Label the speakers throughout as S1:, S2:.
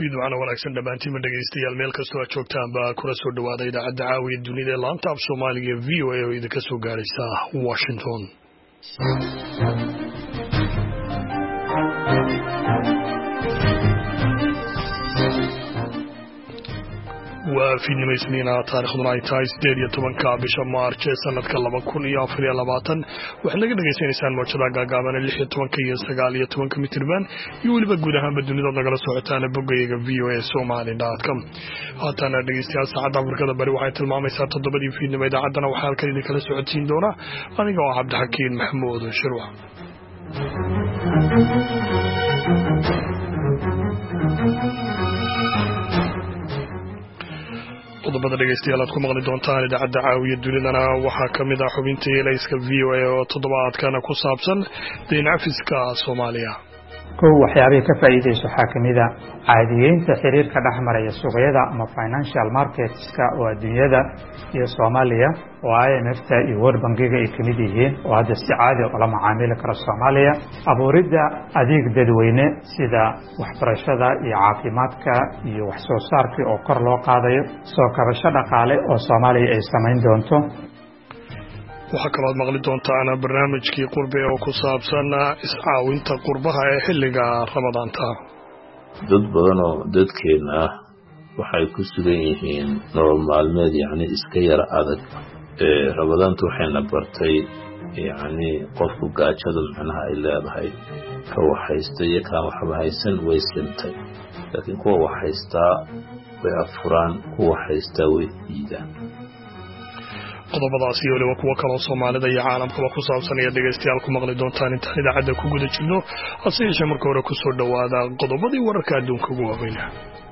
S1: fiidwacana wanaagsan dhammaantiin ma dhegaystayaal meel kastoo aad joogtaan baa kula soo dhawaada idaacadda caawiya dunida ee laanta af soomaaliga v o a oo idinka soo gaaraysa Washington. waa fiidnimo isniina taariikhduna ay tahay 18 bisha Maarch ee sanadka 2024 waxaad naga dhagaysanaysaan mowjadaha gaagaaban 16 iyo 19 mitirban iyo weliba guud ahaanba dunida nagala socotaan boggayaga voasomali.com. haatana dhegaystayaal saacadda Afrikada Bari waxay tilmaamaysaa 7 fiidnimo idaacaddana waxaa halkan idin kala socodsiin doona aniga oo Cabdixakiin Maxamuud Shirwa. qodobada dhegaystayaal aad ku maqli doontaan idaacadda caawiya dunidana waxaa ka mid ah xubinta yeelayska v o a oo toddobaadkana ku saabsan deyn cafiska Soomaaliya.
S2: waxyaabay ka faa'iideyso waxaa ka mid ah caadiyeynta xiriirka dhex maraya suuqyada ama financial marketska oo adduunyada iyo Soomaaliya oo IMF-ta iyo World Bank-ga ay ka mid yihiin oo hadda si caadi ah ula macaamili kara Soomaaliya, abuuridda adeeg dadweyne sida waxbarashada iyo caafimaadka iyo wax soo saarka oo kor loo qaadayo, soo kabasho dhaqaale oo Soomaaliya ay samayn doonto.
S1: waxaa kaloo maqli doontaan barnaamijkii qurbe oo ku saabsan iscaawinta qurbaha ee xilliga Ramadaanta.
S3: dad badan oo dadkeena ah waxay ku sugan yihiin nolol maalmeed iska yar adag. Ramadaanta waxayna bartay qofku gaajada macnaha ay leedahay. ka waxaysta iyo ka waxba haysan way sintay, laakiin kuwa waxaystaa way afuraan, kuwa waxaystaa way diidaan.
S1: qodobadaas iyo waliba kuwa kaloo Soomaalida iyo caalamkaba ku saabsan ayaa dhegaystayaal ku maqli doontaan intaan idaacadda ku guda jirno. hase yeeshee marka hore ku soo dhawaada qodobadii wararka adduunka ugu waaweynaa.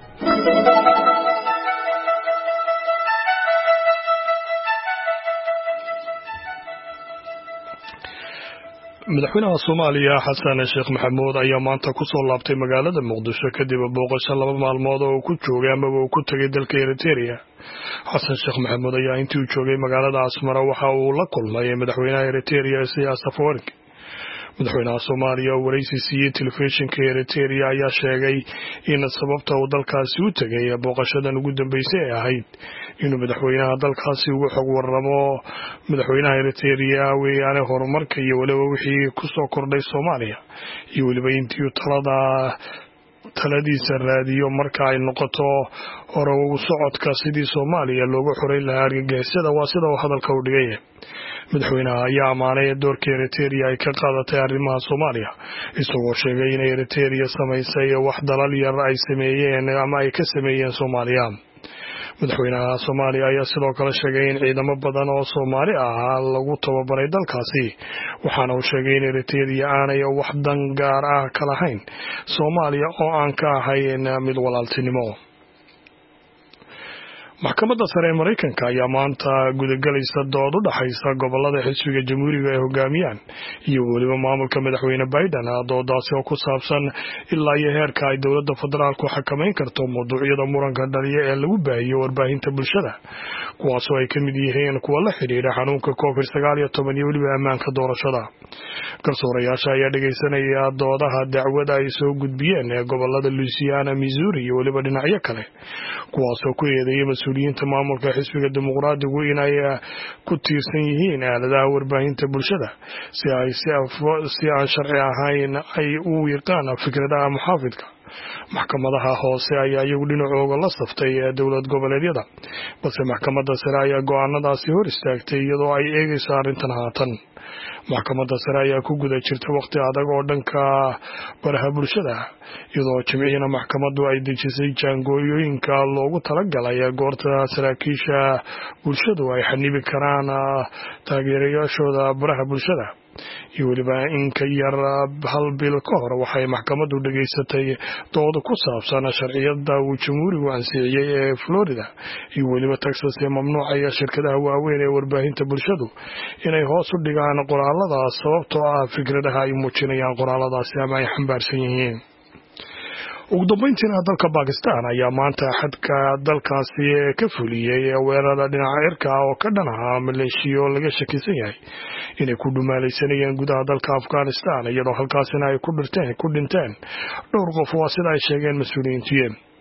S1: madaxweynaha Soomaaliya Xasan Sheekh Maxamuud ayaa maanta ku soo laabtay magaalada Muqdisho kadib booqasho 2 maalmood oo uu ku joogay ama uu ku tagay dalka Eritrea. Xasan Sheekh Maxamuud ayaa intii uu joogay magaalada Asmara waxa uu la kulmay madaxweynaha Eritrea Isaias Afwerki. madaxweynaha Soomaaliya oo wareysi siiyay telefishinka Eritrea ayaa sheegay in sababta uu dalkaasi u tagay booqashadan ugu dambeysay ay ahayd inuu madaxweynaha dalkaasi ugu xog waramo madaxweynaha Eritrea weeyaan horumarka iyo waliba wixii ku soo kordhay Soomaaliya iyo waliba intii taladiisa raadiyo marka ay noqoto hore ugu socodka sidii Soomaaliya loogu xoreyn lahaa argagixisada. waa sida uu hadalka u dhigay. madaxweynaha ayaa amaanay doorka Eritrea ay ka qaadatay arrimaha Soomaaliya, isagoo sheegay in Eritrea samaysay wax dalal yar ay sameeyeen ama ay ka sameeyeen Soomaaliya. madaxweynaha Soomaaliya ayaa sidoo kale sheegay in ciidamo badan oo Soomaali ah lagu tababaray dalkaasi, waxaana uu sheegay in Eritrea aanay wax dan gaar ah ka lahayn Soomaaliya oo aan ka ahayn mid walaaltinimo. maxkamadda sare ee Mareykanka ayaa maanta gudagelaysa dood u dhaxaysa gobolada xisbiga jamhuuriga ay hogaamiyaan iyo waliba maamulka madaxweyne Biden. doodaasi oo ku saabsan ilaa iyo heerka ay dowladda federaalku xakameyn karto mowduucyada muranka dhaliya ee lagu baahiyo warbaahinta bulshada, kuwaasoo ay ka mid yihiin kuwa la xidhiidha xanuunka COVID-19 iyo waliba ammaanka doorashada. garsoorayaasha ayaa dhegaysanaya doodaha dacwada ay soo gudbiyeen ee gobolada Louisiana, Missouri iyo waliba dhinacyo kale, kuwaasoo ku eedeeyay mas'uuliyiinta maamulka xisbiga dimuqraadigu inay ku tiirsan yihiin aaladaha warbaahinta bulshada si aan sharci ahayn ay u wiiqaan fikradaha muxaafidka. maxkamadaha hoose ayaa iyagu dhinacooga la saftay dowlad goboleedyada, balse maxkamadda sare ayaa go'aanadaasi hor istaagtay iyadoo ay eegayso arrintan haatan. maxkamadda sare ayaa ku guda jirta waqti adag oo dhanka baraha bulshada, iyadoo jimciina maxkamaddu ay dejisay jaangooyooyinka loogu talagalay goorta saraakiisha bulshadu ay xanibi karaan taageerayaashooda baraha bulshada. iyo waliba in ka yar hal bil ka hor waxay maxkamaddu dhageysatay dood ku saabsan sharciyada uu jamhuurigu ansixiyay ee Florida iyo waliba Texas ee mamnuucaya shirkadaha waaweyn ee warbaahinta bulshadu inay hoos u dhigaan qoraalada sababtoo ah fikradaha ay muujinayaan qoraaladaasi ama ay xambaarsan yihiin. ugu dambeyntiina dalka Pakistan ayaa maanta xadka dalkaasi ka fuliyay weerarada dhinaca cirka oo ka dhanaha maleeshiyo laga shakisan yahay inay ku dhumaalaysanayeen gudaha dalka Afghanistan iyadoo halkaasina ay ku dhinteen dhowr qof oo sida ay sheegeen mas'uuliyiintu.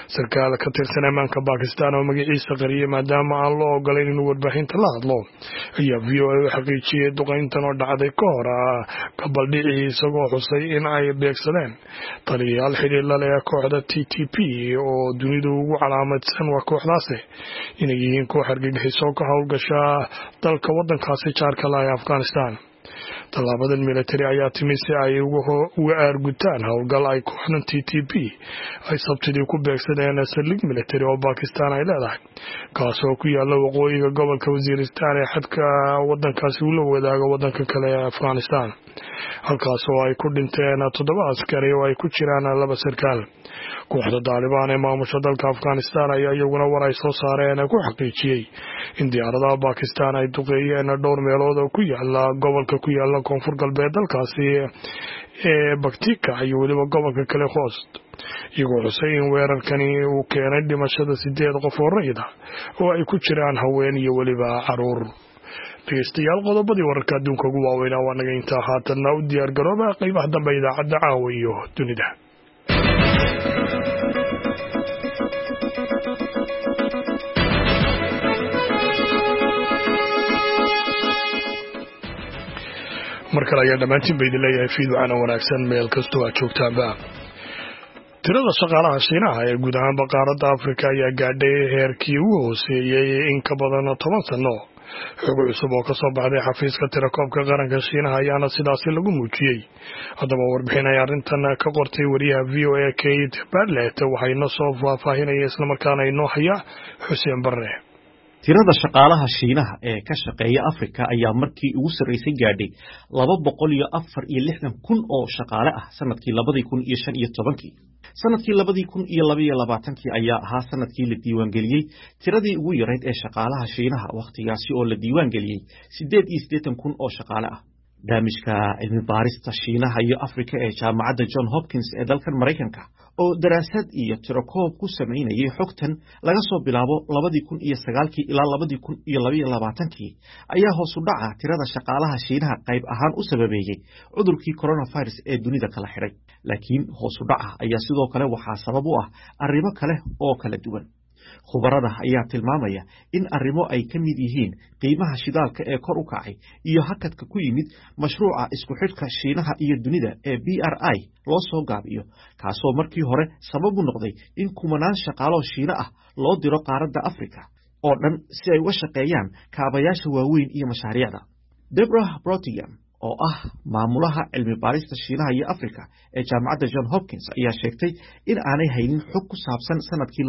S1: sarkaal ka tirsan ammaanka Bakistan oo magaciisa qariyay maadaama aan loo ogolayn inuu warbaahinta la hadlo ayaa VOA u xaqiijiyay duqeyntan oo dhacday ka hor gabaldhicii isagoo xusay in ay beegsadeen taliyayaal xiriir la leh kooxda TTP oo dunidu ugu calaamadsan waa kooxdaasi inay yihiin koox argagixiso ka howlgasha dalka waddankaasi jaarka la ee Afghanistan. Tallaabadan military ayaa timi si ay uga aargutaan howlgal ay kooxdan TTP ay sabtidii ku beegsadeen saldhig military oo Bakistan ay leedahay kaasoo ku yaala waqooyiga gobolka Waziristan ee xadka waddankaasi uu la wadaago waddanka kale ee Afghanistan, halkaasoo ay ku dhinteen 7 askari oo ay ku jiraan 2 sarkaal. kooxda Taliban ee maamusha dalka Afghanistan ayaa iyaguna war ay soo saareen ku xaqiijiyay in diyaaradaha Bakistan ay duqeeyeen dhowr meelood oo ku yaala gobolka ku yaala koonfur galbeed dalkaasi ee Paktika iyo weliba gobolka kale Khost, iyagoo xusay in weerarkani uu keenay dhimashada 8 qof oo rayid ah oo ay ku jiraan haween iyo weliba caruur. dhegeystayaal, qodobadii wararka adduunka ugu waaweynaa waa naga intaa. haatanna u diyaar garooba qaybaha dambe idaacadda caawa iyo dunida. markale ayaa dhammaantiin ba idin leeyahay fiid waxaana wanaagsan meel kastoo aad joogtaanba. tirada shaqaalaha Shiinaha ee guud ahaan qaaradda Afrika ayaa gaadhay heerkii ugu hooseeyay in ka badan 10 sano. xog cusub oo ka soo baxday xafiiska tirakoobka qaranka Shiinaha ayaana sidaasi lagu muujiyay. haddaba warbixin ay arrintan ka qortay wariyaha VOA Kate Bartlett waxayna soo faahfaahinaya isla markaana inoo haya Xuseen Barre.
S4: tirada shaqaalaha Shiinaha ee ka shaqeeya Afrika ayaa markii ugu sareysay gaadhay 264,000 oo shaqaale ah sanadkii 2015. sanadkii 2022 ayaa ahaa sanadkii la diiwaan geliyay tiradii ugu yarayd ee shaqaalaha Shiinaha waqtigaasi oo la diiwaan geliyay 88,000 oo shaqaale ah. barnaamijka cilmi baarista Shiinaha iyo Afrika ee jaamacadda John Hopkins ee dalkan Mareykanka oo daraasad iyo tirakoob ku sameynayay xogtan laga soo bilaabo 2009 ilaa 2022 ayaa hoos u dhaca tirada shaqaalaha Shiinaha qayb ahaan u sababeeyay cudurkii coronavirus ee dunida kala xiray. laakiin hoos u dhaca ayaa sidoo kale waxaa sabab u ah arrimo kale oo kala duwan. khubarada ayaa tilmaamaya in arrimo ay ka mid yihiin qiimaha shidaalka ee kor u kacay iyo hakadka ku yimid mashruuca isku xidhka Shiinaha iyo dunida ee BRI loo soo gaabiyo, kaasoo markii hore sabab u noqday in kumanaan shaqaalo Shiina ah loo diro qaaradda Afrika oo dhan si ay uga shaqeeyaan kaabayaasha waaweyn iyo mashaariicda. Deborah Brotigan oo ah maamulaha cilmi baarista Shiinaha iyo Afrika ee jaamacadda John Hopkins ayaa sheegtay in aanay haynin xog ku saabsan sanadkii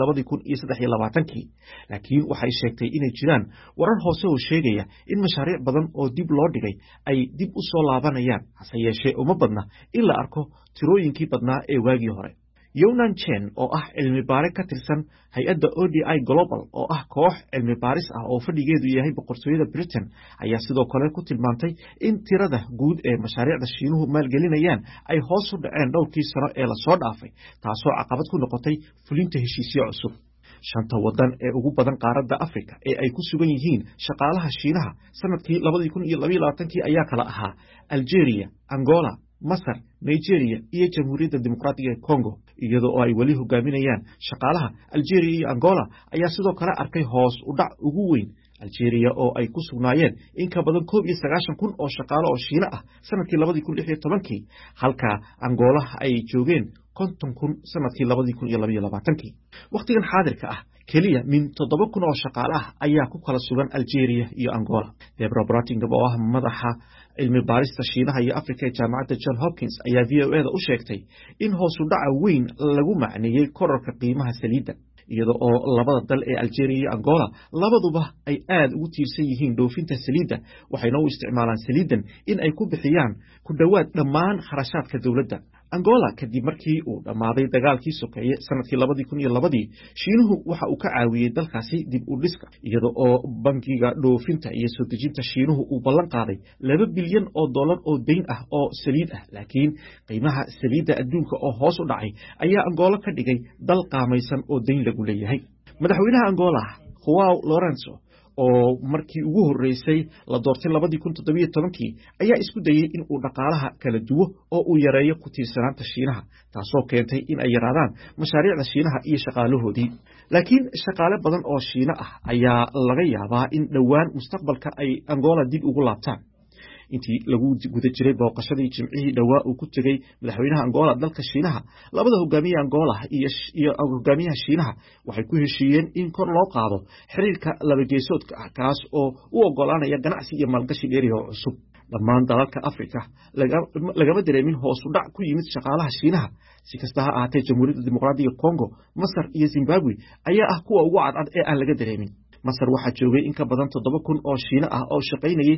S4: 2023, laakiin waxay sheegtay inay jiraan warar hoose oo sheegaya in mashaariic badan oo dib loo dhigay ay dib u soo laabanayaan, hase yeeshee uma badna in la arko tirooyinkii badnaa ee waagii hore. Yonan Chen oo ah cilmi baare ka tirsan hay'adda ODI Global oo ah koox cilmi baaris ah oo fadhigeedu yahay boqortooyada Britain ayaa sidoo kale ku tilmaantay in tirada guud ee mashaariicda Shiinuhu maalgelinayaan ay hoos u dhaceen dhowrkii sano ee la soo dhaafay, taasoo caqabad ku noqotay fulinta heshiisyo cusub. 5 wadan ee ugu badan qaaradda Afrika ee ay ku sugan yihiin shaqaalaha Shiinaha sanadkii 2022 ayaa kala ahaa Algeria, Angola, Masar, Nigeria iyo Jamhuuriyadda Dimuqraadiga ee Congo. iyadoo ay wali hogaaminayaan shaqaalaha Algeria iyo Angola ayaa sidoo kale arkay hoos u dhac ugu weyn. Algeria oo ay ku sugnaayeen in ka badan 91,000 oo shaqaale oo Shiina ah sanadkii 2016, halka Angola ay joogeen 50,000 sanadkii 2022. waqtigan xaadirka ah kaliya min 7,000 oo shaqaale ah ayaa ku kala sugan Algeria iyo Angola. Deborah Brotigan oo ah madaxa cilmi baarista Shiinaha iyo Afrika ee jaamacadda John Hopkins ayaa VOA u sheegtay in hoos u dhaca weyn lagu macneeyay kororka qiimaha saliidda, iyada oo labada dal ee Algeria iyo Angola labaduba ay aad ugu tiirsan yihiin dhoofinta saliidda, waxayna u isticmaalaan saliiddan in ay ku bixiyaan ku dhawaad dhammaan kharashaadka dawladda. Angola kadib markii uu dhamaaday dagaalkii sokeeye sanadkii 2002, Shiinuhu waxa uu ka caawiyay dalkaasi dib u dhiska, iyada oo bangiga dhoofinta iyo soo dejinta Shiinuhu uu ballan qaaday $2 bilyan oo deyn ah oo saliid ah, laakiin qiimaha saliidda adduunka oo hoos u dhacay ayaa Angola ka dhigay dal qaamaysan oo deyn lagu leeyahay. madaxweynaha Angola João Lourenço oo markii ugu horeysay la doortay 2017 ayaa isku dayay in uu dhaqaalaha kala duwo oo uu yareeyo ku tiirsanaanta Shiinaha taasoo keentay in ay yaraadaan mashaariicda Shiinaha iyo shaqaalahoodii laakiin shaqaale badan oo Shiina ah ayaa laga yaabaa in dhawaan mustaqbalka ay Angola dib ugu laabtaan intii lagu guda jiray booqashadii jimcihii dhawaa uu ku tagay madaxweynaha Angola dalka Shiinaha labada hogaamiye Angola iyo hogaamiyaha Shiinaha waxay ku heshiiyeen in kor loo qaado xiriirka laba geesoodka ah kaas oo u ogolaanaya ganacsi iyo maalgashi dheeri oo cusub dhammaan dalalka Afrika lagama dareemin hoos u dhac ku yimid shaqaalaha Shiinaha si kasta ha ahaatee Jamhuuriyadda Dimuqraadiga Kongo Masar iyo Zimbabwe ayaa ah kuwa ugu cadcad ee aan laga dareemin Masar waxaa joogay in ka badan 7,000 oo Shiina ah oo shaqaynayay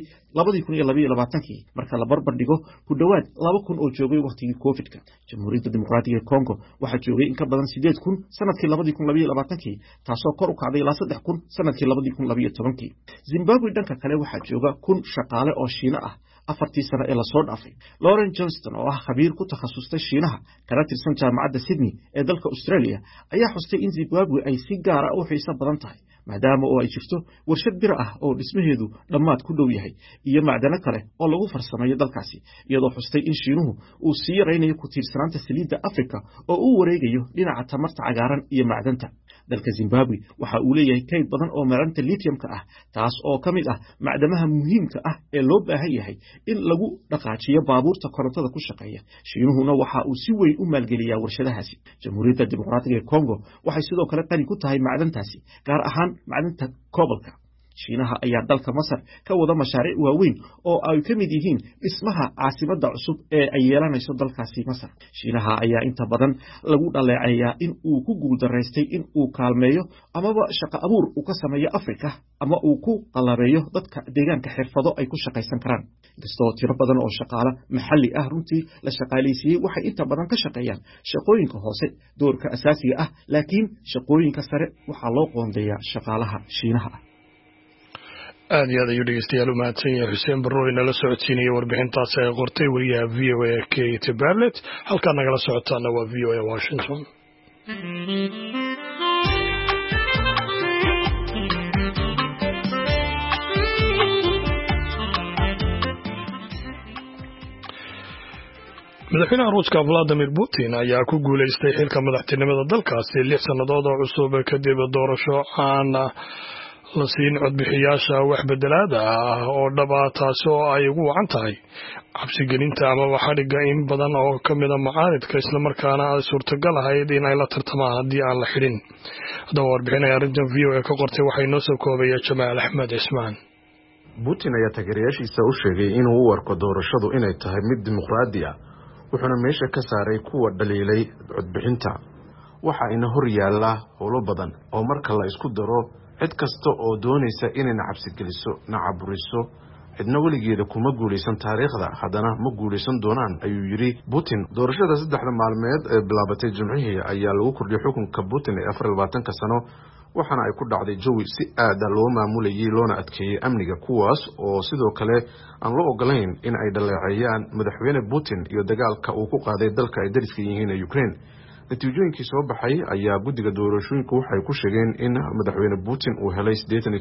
S4: 2022 marka la barbar dhigo ku dhawaad 2,000 oo joogay waqtigii Covid-ka Jamhuuriyadda Dimuqraadiga Kongo waxaa joogay in ka badan 8,000 sanadkii 2022 taasoo kor u kacday ilaa 3,000 sanadkii 2012 Zimbabwe dhanka kale waxaa jooga 1,000 shaqaale oo Shiina ah afartii sano ee la soo dhaafay Lauren Johnston oo ah khabiir ku takhasustay Shiinaha kana tirsan jaamacadda Sydney ee dalka Australia ayaa xustay in Zimbabwe ay si gaar ah u xiiso badan tahay maadaama oo ay jirto warshad bir ah oo dhismaheedu dhammaad ku dhow yahay iyo macdano kale oo lagu farsameeyo dalkaasi iyadoo xustay in Shiinuhu uu sii yareynayo ku tiirsanaanta saliidda Afrika oo uu wareegayo dhinaca tamarta cagaaran iyo macdanta dalka Zimbabwe waxa uu leeyahay kayd badan oo macdanta lithium-ka ah taas oo kamid ah macdanaha muhiimka ah ee loo baahan yahay in lagu dhaqaajiyo baabuurta korontada ku shaqeeya Shiinuhuna waxa uu si weyn u maalgeliyaa warshadahaasi Jamhuuriyadda Dimuqraadiga Kongo waxay sidoo kale qani ku tahay macdantaasi gaar ahaan macdanta kobolka Shiinaha ayaa dalka Masar ka wada mashaariic waaweyn oo ay ka mid yihiin dhismaha caasimadda cusub ee ay yeelanayso dalkaasi Masar Shiinaha ayaa inta badan lagu dhaleeceeyaa in uu ku guuldareystay in uu kaalmeeyo amaba shaqo abuur uu ka sameeyo Afrika ama uu ku qalabeeyo dadka deegaanka xirfado ay ku shaqaysan karaan kastoo tiro badan oo shaqaale maxalli ah runtii la shaqaaleysiiyay waxay inta badan ka shaqeeyaan shaqooyinka hoose doorka asaasiga ah laakiin shaqooyinka sare waxaa loo qoondeeyaa shaqaalaha Shiinaha
S1: aad iyo aad ayuu dhegeystayaal u mahadsan yahay Xuseen Barrow inala socodsiinaya warbixintaas ay qortay wariyaha VOA Kate Bartlett halkaa nagala socotaana waa VOA Washington madaxweynaha Ruushka Vladimir Putin ayaa ku guuleystay xilka madaxtinimada dalkaasi 6 sannadood oo cusub kadib doorasho aan la siin codbixiyaasha wax bedelaada ah oo dhabaataas oo ay ugu wacan tahay cabsigelinta ama waxadhiga in badan oo ka mid ah mucaaridka isla markaana ay suurtagal ahayd in ay la tartamaan haddii aan la xidhin haddaba warbixinaya arrintan VOA ka qortay waxay noo soo koobaya Jamaal Axmed Cismaan
S5: Putin ayaa taageerayaashiisa u sheegay inuu u arko doorashadu inay tahay mid dimuqraadi ah wuxuuna meesha ka saaray kuwa dhaliilay codbixinta waxa ina hor yaalla howlo badan oo marka la isku daro cid kasta oo doonaysa inay cabsi geliso caburiso cidna weligeeda kuma guuleysan taariikhda haddana ma guuleysan doonaan ayuu yiri Putin doorashada 3 maalmeed ee bilaabatay Jimcihii ayaa lagu kordhiyay xukunka Putin ee 24 sano waxaana ay ku dhacday jawi si aad ah loo maamulayay loona adkeeyay amniga kuwaas oo sidoo kale aan loo ogolayn in ay dhaleeceeyaan madaxweyne Putin iyo dagaalka uu ku qaaday dalka ay dariska yihiin ee Ukraine natiijooyinkii soo baxay ayaa guddiga doorashooyinka waxay ku sheegeen in madaxweyne Putin uu helay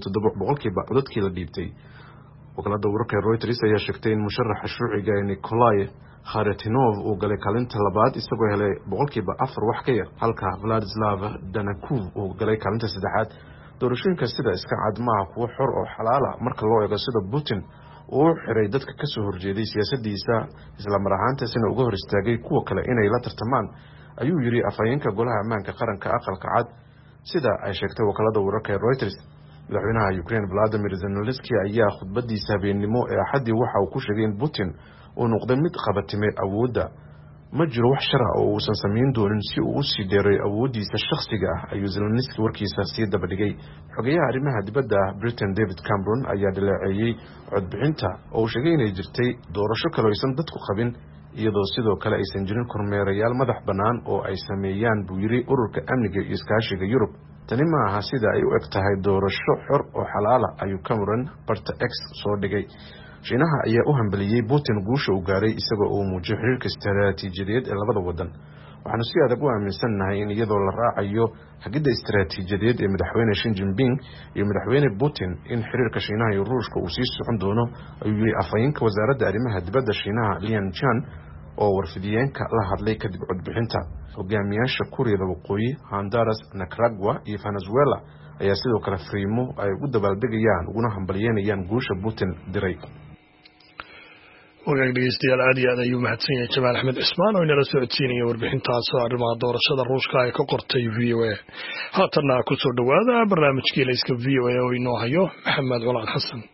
S5: 87% codadkii la dhiibtay wakaalada wararka Reuters ayaa sheegtay in musharaxa shuuciga Nikolai Kharitonov uu galay kaalinta labaad isagoo helay 4% wax ka yar halka Vladislav Danakov uu galay kaalinta saddexaad doorashooyinka sida iska cad maaha kuwo xor oo xalaal ah marka loo eego sida Putin uu xiray dadka ka soo horjeeday siyaasaddiisa isla mar ahaantaasina uga hor istaagay kuwa kale inay la tartamaan ayuu yiri afhayeenka golaha ammaanka qaranka aqalka cad sida ay sheegtay wakaalada wararka Reuters madaxweynaha Ukraine Vladimir Zelensky ayaa khudbadiisa habeenimo ee Axadii waxa uu ku sheegay in Putin uu noqday mid qabatimay awoodda ma jiro wax shar ah oo uusan sameyn doonin si uu u sii dheeray awoodiisa shakhsiga ah ayuu Zelensky warkiisa sii daba dhigay xogayaha arrimaha dibadda Britain David Cameron ayaa dhaleeceeyay codbixinta oo sheegay inay jirtay doorasho kale oo aysan dadku qabin iyadoo sidoo kale aysan jirin kormeerayaal madax bannaan oo ay sameeyaan buu yiri ururka amniga iyo iskaashiga Yurub tani ma aha sida ay u eg tahay doorasho xor oo xalaal ah ayuu Cameron barta X soo dhigay Shiinaha ayaa u hambaliyay Putin guusha uu gaaray isagoo uu muujiyay xiriirka istiraatiijiyadeed ee labada wadan waxaanu si adag u aaminsannahay in iyadoo la raacayo hagidda istaraatiijiyadeed ee madaxweyne Xi Jinping iyo madaxweyne Putin in xiriirka Shiinaha iyo Ruushka uu sii socon doono ayuu yiri afhayeenka wasaaradda arrimaha dibadda Shiinaha Lian Jian oo warfidiyeenka la hadlay kadib codbixinta. hogaamiyaasha Kuuriyada Waqooyi, Honduras, Nicaragua iyo Venezuela ayaa sidoo kale fariimo ay ugu dabaaldegayaan uguna hambalyeynayaan guusha Putin diray.
S1: wagaag dhegeystayaal aad iyo aad ayuu mahadsan yahay Jamaal Axmed Cismaan oo inala socodsiinaya warbixintaas oo arrimaha doorashada Ruushka ay ka qortay VOA. haatanna ku soo dhawaada barnaamijkii layska VOA oo inoo hayo Maxamed Walaal Xasan.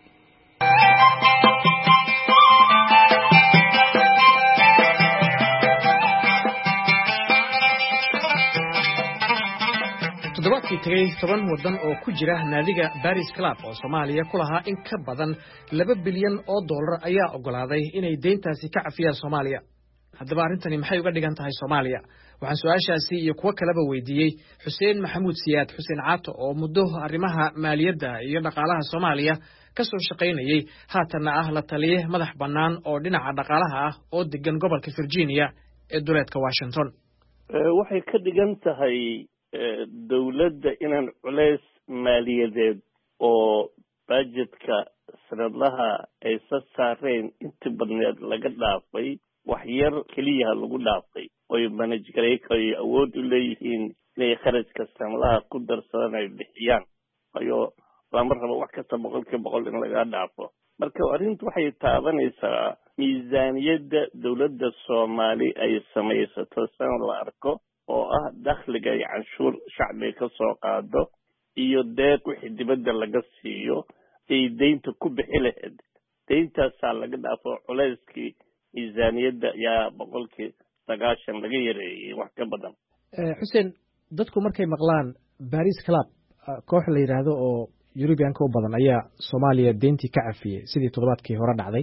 S6: toddobaadkii tagay 10 wadan oo ku jira naadiga Paris Club oo Soomaaliya ku lahaa in ka badan $2 bilyan ayaa ogolaaday inay deyntaasi ka cafiyaan Soomaaliya. haddaba arrintani maxay uga dhigan tahay Soomaaliya? waxaan su'aashaasi iyo kuwa kaleba weydiiyey Xuseen Maxamuud Siyaad Xuseen Caato oo muddo arrimaha maaliyadda iyo dhaqaalaha Soomaaliya ka soo shaqaynayay haatanna ah la taliye madax bannaan oo dhinaca dhaqaalaha ah oo degan gobolka Virginia ee duleedka Washington.
S7: waxay ka dhigan tahay dawladda inaan culays maaliyadeed oo budgetka sanadlaha ay saareen inta badneed laga dhaafay wax yar keliya lagu dhaafay oo manage gareey awood u leeyihiin inay kharashka sanadlaha ku darsadaan ay bixiyaan ayo lama rabo wax kasta 100% in laga dhaafo. marka arrintu waxay taabanaysaa miisaaniyadda dawladda Soomaali ay samaysato sanad la arko oo ah dakhliga iyo canshuur shacbiga ka soo qaado iyo deeq wixii dibadda laga siiyo ay deynta ku bixi lahayd. deyntaasaa laga dhaafo culayskii miisaaniyadda yaa 90% laga yareeyay wax ka badan.
S6: Xuseen, dadku markay maqlaan Paris Club koox la yiraahdo oo European-ka u badan ayaa Soomaaliya deyntii ka cafiyay sidii toddobaadkii hore dhacday.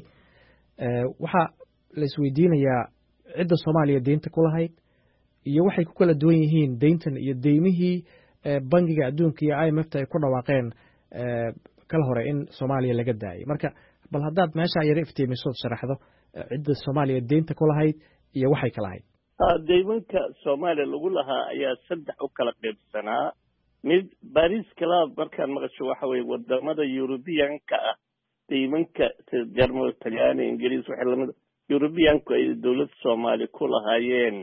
S6: waxa la isweydiinayaa cidda Soomaaliya deynta ku lahayd iyo waxay ku kala duwan yihiin deyntan iyo deymihii bangiga adduunka iyo IMF ay ku dhawaaqeen kala hore in Soomaaliya laga daayay. marka bal haddaad meesha yar iftiimiso sharaxdo cidda Soomaaliya deynta ku lahayd iyo waxay kala ahayd.
S7: deymanka Soomaaliya lagu lahaa ayaa 3 u kala qaybsanaa. mid Paris Club markaan maqasho waxa weeye wadamada European-ka ah deymanka Jarmal, Talyaani, Ingiriis waxa lamid European-ku ay dawladda Soomaaliya ku lahaayeen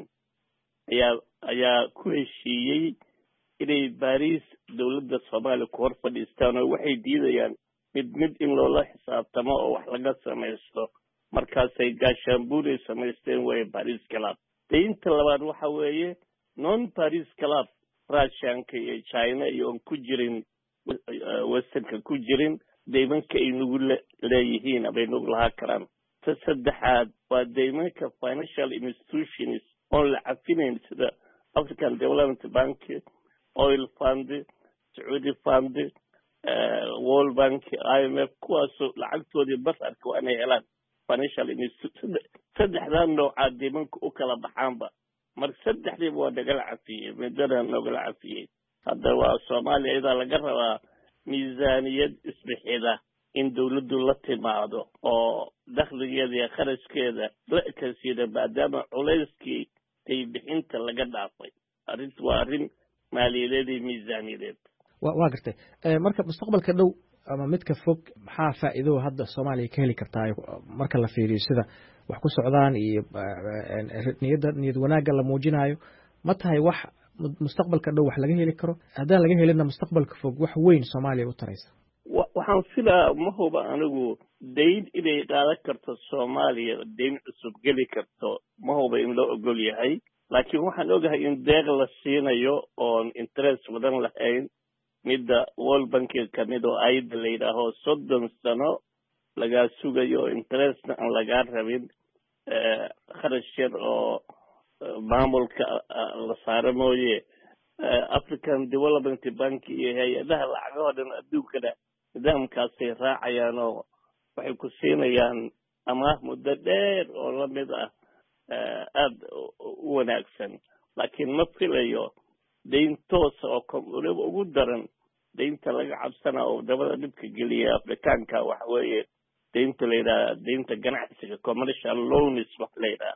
S7: ayaa ku heshiiyey inay Paris dawladda Soomaaliya ku hor fadhiistaan oo waxay diidayaan mid in loola xisaabtamo oo wax laga samaysto. markaasay gaashaanbuur samaysteen way Paris Club. deynta labaad waxa weeye non Paris Club, Russian-ka iyo China iyo on ku jirin Western-ka ku jirin deymanka ay nagu leeyihiin abay nagu lahaa karaan. saddexaad waa deymanka financial institutions oo la cafinayn sida African Development Bank, Oil Fund, Saudi Fund, World Bank, IMF, kuwaasoo lacagtoodii basarka waa inay helaan financial institutions. saddexdan nooca deymanka u kala baxaanba marka saddexdiiba waa nagala cafiyey, midana nagala cafiyey. hadda waa Soomaaliya idaa laga rabaa miisaaniyad isbixida in dawladdu la timaado oo dakhligeeda iyo kharashkeeda la ekaysiida maadaama culayskii ay bixinta laga dhaafay. arrintu waa arrin maaliyadeed iyo miisaaniyadeed.
S6: waa gartay. marka mustaqbalka dhow ama midka fog maxaa faa'iido hadda Soomaaliya ka heli kartaa marka la fiiriyo sida wax ku socdaan iyo niyad wanaagga la muujinayo? ma tahay wax mustaqbalka dhow wax laga heli karo? haddaan laga helina mustaqbalka fog wax weyn Soomaaliya u taraysa?
S7: waxaan filaa ma huba anigu deyn inay qaadan karto Soomaaliya, deyn cusub geli karto ma huba in loo ogol yahay. laakiin waxaan ogahay in deeq la siinayo oon interest badan lahayn. midda World Bank ka mid oo ayda la yidhaaho 30 sano lagaa sugayo interestna aan lagaa rabin. kharash yar oo maamulka la saaro mooye African Development Bank iyo hay-adaha lacagaha dhan adduunkana nidaamkaasay raacayaan oo waxay ku siinayaan amaah muddo dheer oo la mid ah aad u wanaagsan. laakiin ma filayo deyn toos oo waliba ugu daran deynta laga cabsana oo wadamada dhibka geliya Afrikaanka waxa weeye deynta la yidhaha deynta ganacsiga, commercial loans wax la yidhaha.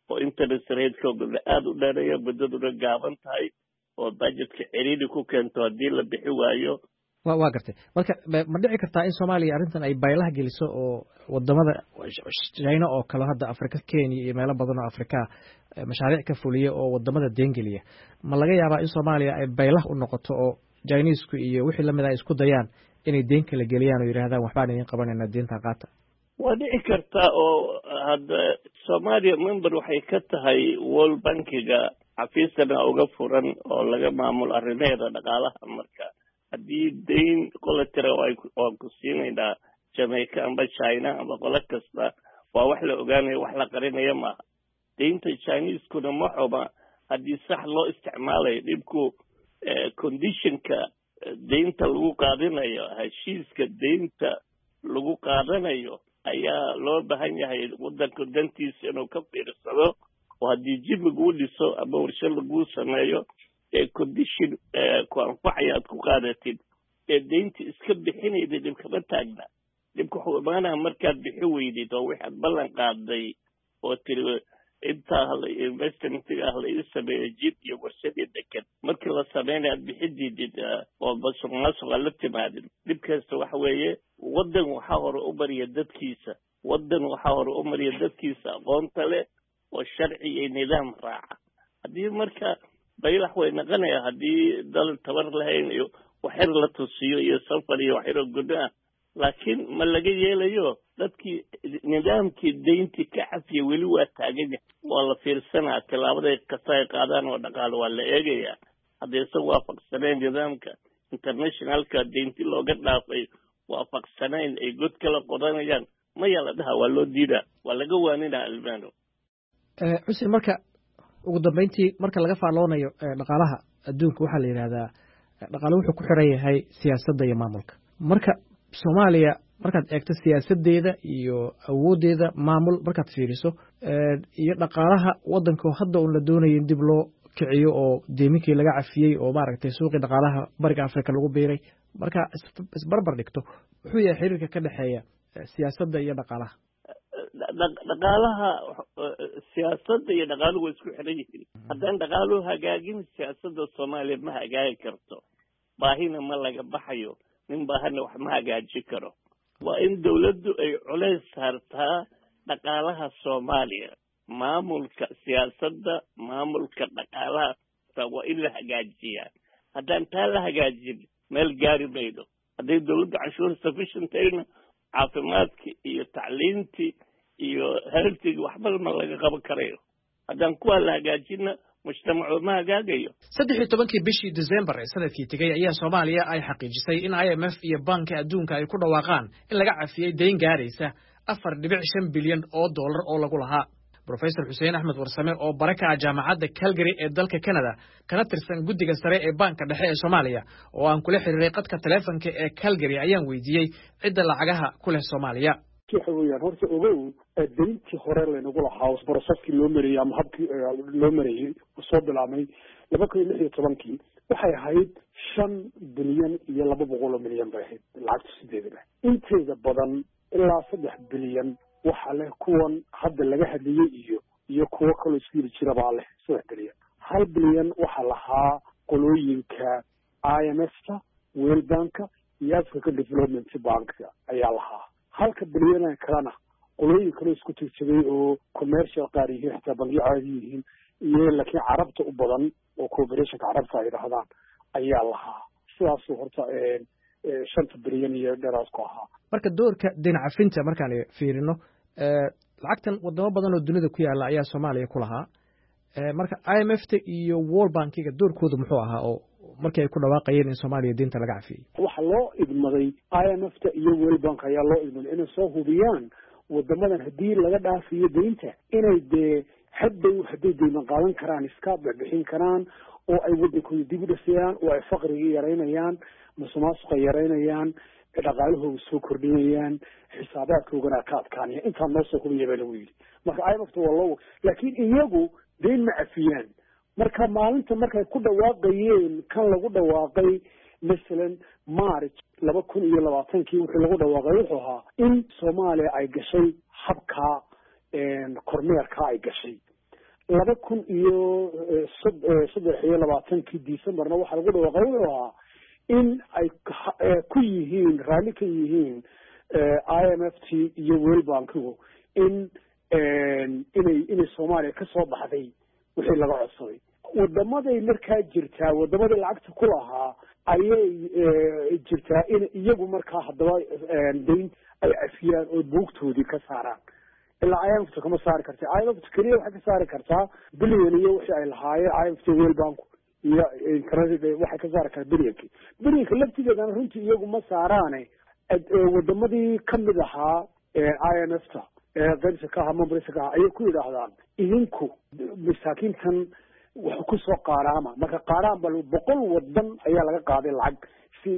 S7: oo interest rate-kooduna aada u dheereeya muddaduna gaaban tahay oo budgetka ciriiri ku keento haddii la bixi waayo.
S6: waa gartay. marka ma dhici kartaa in Soomaaliya arrintan ay baylaha geliso oo wadamada China oo kale hadda Afrika, Kenya iyo meelo badan oo Afrika mashaariic ka fuliya oo wadamada deen geliya, ma laga yaabaa in Soomaaliya ay baylah u noqoto oo Chinese-ku iyo wixii lamid ah isku dayaan inay deen kala geliyaan oo yiraahdaan waxbaan idin qabanayna deenta qaata?
S7: waa dhici kartaa oo hadda Soomaaliya member waxay ka tahay World Bankiga xafiisana uga furan oo laga maamulo arrimaheeda dhaqaalaha. marka haddii deyn qola tira waa ku siinaynaa Jamaica amba China amba qola kasta, waa wax la ogaanayo, wax la qarinayo maaha. deynta Chinese-kuna ma xuba haddii sax loo isticmaalayo. dhibku conditionka deynta lagu qaadanayo, heshiiska deynta lagu qaadanayo ayaa loo baahan yahay waddanka dantiisa inuu ka fiirsado. oo haddii jid laguu dhiso ama warsho laguu sameeyo condition ku anfacaya aad ku qaadatid deynta iska bixinayda dhib kama taagna. dhibka wuxuu imaanaha markaad bixi weydid oo waxaad ballan qaaday oo tiri intaa investmentiga la ii sameeyo jid iyo warshadii degan, markii la sameynayo aad bixididid oo masuqmaasuqa la timaadin. dhibkaasta waxa weeye waddan waxaa hore u mariya dadkiisa, aqoonta leh oo sharci iyo nidaam raaca. haddii marka baylax way noqonaya haddii dal tabar lahayn iyo waxyar la tusiyo iyo safar iyo waxyaroo gudo ah, laakiin ma laga yeelayo. dadkii nidaamkii deyntii ka cafiya weli waa taagan yahay, waa la fiirsanaa tilaabaday kasta ay qaadaan oo dhaqaale waa la eegayaa. haddaysan waafaqsanayn nidaamka internationalka deyntii looga dhaafay waafaqsanayn ay god kala qoranayaan, maya la dhaha waa loo diidaa, waa laga waaninaa Albano.
S6: Xuseen, marka ugu dambeyntii marka laga faaloonayo dhaqaalaha adduunka waxaa la yidhaahdaa dhaqaale wuxuu ku xiran yahay siyaasadda iyo maamulka. marka Soomaaliya markaad eegto siyaasadeeda iyo awoodeeda maamul markaad fiiriso iyo dhaqaalaha waddanka hadda uun la doonayo in dib loo kiciyo oo deeminkii laga cafiyey oo maaragtay suuqii dhaqaalaha bariga Afrika lagu beeray, marka isbarbar dhigto wuxuu yahay xiriirka ka dhexeeya siyaasadda iyo dhaqaalaha?
S7: dhaqaalaha siyaasadda iyo dhaqaaluhu way isku xiran yihiin. haddaan dhaqaaluhu hagaagin siyaasadda Soomaaliya ma hagaagi karto. baahina ma laga baxayo, nin baahana wax ma hagaajin karo. waa in dawladdu ay culays saartaa dhaqaalaha Soomaaliya, maamulka siyaasadda, maamulka dhaqaalaha waa in la hagaajiyaa. haddaan taa la hagaajin meel gaari mayno. hadday dawladdu canshuur sufficient ayna caafimaadkii iyo tacliintii iyo healthigi waxba ma laga qaban karayo. haddaan kuwaa la hagaajinna mujtamacu ma hagaagayo.
S6: 13 bishii December ee sanadkii tegay ayaa Soomaaliya ay xaqiijisay in IMF iyo Banka Adduunka ay ku dhawaaqaan in laga cafiyay deyn gaaraysa 4.5 bilyan oo dollar oo lagu lahaa. Professor Xuseen Axmed Warsame oo baraka jaamacadda Calgary ee dalka Canada kana tirsan guddiga sare ee Banka Dhexe ee Soomaaliya oo aan kula xiriiray qadka telefoonka ee Calgary ayaan weydiiyey cidda lacagaha ku leh Soomaaliya.
S8: waxa weeyaan horta ogow deyntii hore leenagu lahaa processkii loo mariyay ama habkii loo mariyay soo bilaabmay 2016 waxay ahayd 5 bilyan iyo 200 milyan bay ahayd lacagta sideedaba. inteeda badan ilaa 3 bilyan waxa leh kuwan hadda laga hadlayay iyo kuwa kale isku jira baa leh 3 bilyan. 1 bilyan waxa lahaa qolooyinka IMF-ta, World Bank iyo African Development Bank ayaa lahaa. 1 bilyan kalena qolooyin kale isku tirsaday oo commercial qaar yihiin, xitaa bangiyo caadi yihiin iyo laakiin carabta u badan oo cooperation carabta ay dhahdaan ayaa lahaa. sidaas horta 5 bilyan iyo dheeraad ku ahaa.
S6: marka doorka deyn cafinta markaan fiirino lacagtan wadamo badan oo dunida ku yaala ayaa Soomaaliya ku lahaa. marka IMF-ta iyo World Bankiga doorkoodu muxuu ahaa oo markii ay ku dhawaaqayeen in Soomaaliya deynta laga cafiyay?
S8: waxa loo idmaday IMF-ta iyo World Bank ayaa loo idmaday inay soo hubiyaan wadamadan haddii laga dhaafiyo deynta inay hadday deyman qaadan karaan, iska bixin karaan, oo ay waddankooda dib u dhisayaan, oo ay faqriga yareynayaan, musuqmaasuqa yareynayaan, dhaqaalahooda soo kordhinayaan, xisaabaadkoogana ka adkaanaya. intaa noo soo hubiyay baa lagu yidhi. marka IMF-ta waa loo, laakiin iyagu deyn ma cafiyaan. marka maalinta markay ku dhawaaqayeen kan lagu dhawaaqay masalan March 2020 wixii lagu dhawaaqay wuxuu ahaa in Soomaaliya ay gashay habka kormeerka ay gashay. 2023 Decemberna waxaa lagu dhawaaqay wuxuu ahaa in ay ku yihiin raalli ka yihiin IMF iyo World Bankigu inay Soomaaliya ka soo baxday wixii laga codsaday wadamaday markaa jirtaa wadamaday lacagta ku lahaa ayay jirtaa in iyagu markaa haddaba deyn ay afiyaan oo buugtoodii ka saaraan ilaa IMF kama saari kartaa IMF kaliya waxay ka saari kartaa billion iyo wixii ay lahaayeen IMF World Bank iyo internet waxay ka saari kartaa billion laftigeedana runtii iyagu ma saaraane wadamadii kamid ahaa IMF ta qaybta ka memberska ka ay ku yiraahdaan idinku masaakiintan wax ku soo qaaraama marka qaaraan bal 100 wadan ayaa laga qaaday lacag si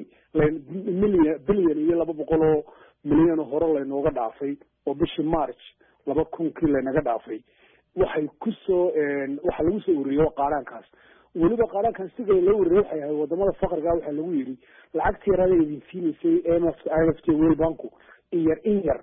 S8: billion iyo 200 milyan hore la nooga dhaafay oo bishii March 2000 la naga dhaafay waxay ku soo waxa lagu soo ururiyo qaaraankaas waliba qaaraankan siga loo ururiyo waxay ahay wadamada faqriga waxa lagu yiri lacagtii raadada idin siinayay IMF World Bank in yar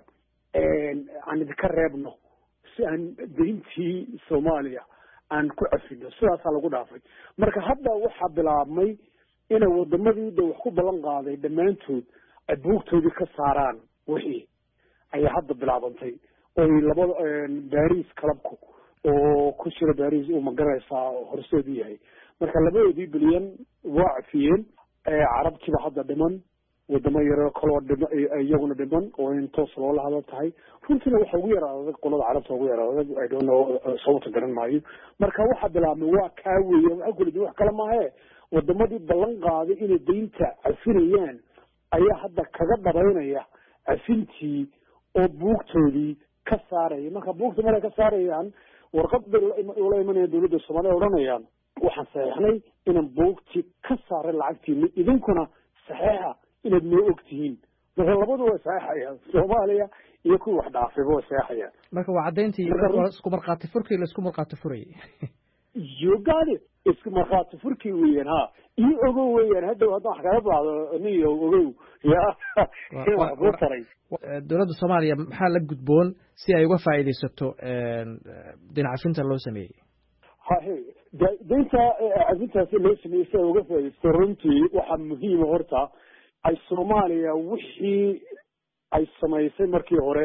S8: aan idinka reebno si aan deyntii Soomaaliya aan ku afino sidaas lagu dhaafay marka hadda waxa bilaabmay in wadamadii wax ku balan qaaday dhamaantood buugtoodii ka saaraan wixii ay hadda bilaabantay oo labada Paris clubku oo ku jira Paris oo magaraysa horseed yahay marka labadoodii bilyan waa afiyeen carabtiba hadda dhiman wadamo yar kala iyaguna dhiman oo intoos loo lahada tahay runtiina waxa ugu yaraaday qolada carabta ugu yaraaday I don't know sababta garan maayo marka waxa bilaabmay waa ka weeyay agulid wax kala maahe wadamadii balan qaaday inay deynta afinayaan ayaa hadda kaga dhabaynaya afintii oo buugtoodii ka saaraya marka buugta markay ka saarayaan warqadda ula imanaya dawladda Soomaaliya oranayaan waxaan saxeexnay inaan buugtii ka saaray lacagtii idinkuna saxeexa inaad noo ogtihiin marka labadu way saxeexayaan Soomaaliya iyo kuwa wax dhaafay way saxeexayaan
S6: marka waa cadeyntii isku marqaati furkii la isku marqaati furay
S8: yogaade isku marqaati furkii weeyaan ha iyo ogow weeyaan hadda wax kaga baado niyo ogow
S6: dowladda Soomaaliya maxaa la gudboon si ay uga faa'iideysato dhinacafinta loo sameeyay
S8: deynta afintaas loo sameeyay si ay uga faa'iideysato runtii waxa muhiim horta ay Soomaaliya wixii ay samaysay markii hore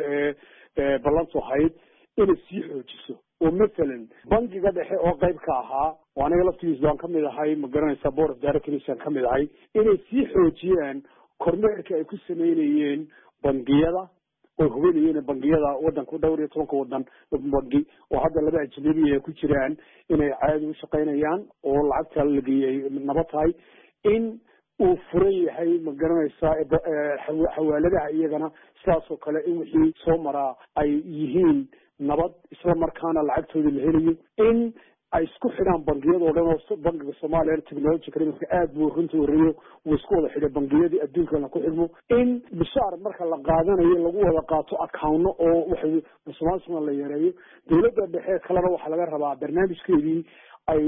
S8: ee ballantu ahayd inay sii xoojiso oo مثلا bangiga dhexe oo qayb ka ahaa oo aniga laftigiisa waan kamid ahay ma garanaysaa board of directors aan kamid ahay inay sii xoojiyaan kormeerka ay ku sameeyeen bangiyada oo hubinayeen bangiyada wadanka dhowr iyo 10 wadan bangi oo hadda laba ajnabi ku jiraan inay caadi u shaqeynayaan oo lacagta la geeyay nabad tahay in uu furan yahay ma garanaysaa xawaaladaha iyagana sidaas oo kale in wixii soo maraa ay yihiin nabad isla markaana lacagtooda la helayo in ay isku xidhaan bangiyada oo dhan oo bangiga Soomaaliya technology marka aad buu runtii wariyo uu isku wada xidhay bangiyadii adduunka ku xidhmo in bishaar marka la qaadanayo lagu wada qaato account oo waxay Soomaaliya la yareeyo dawladda dhexe kalena waxa laga rabaa barnaamijkeedii ay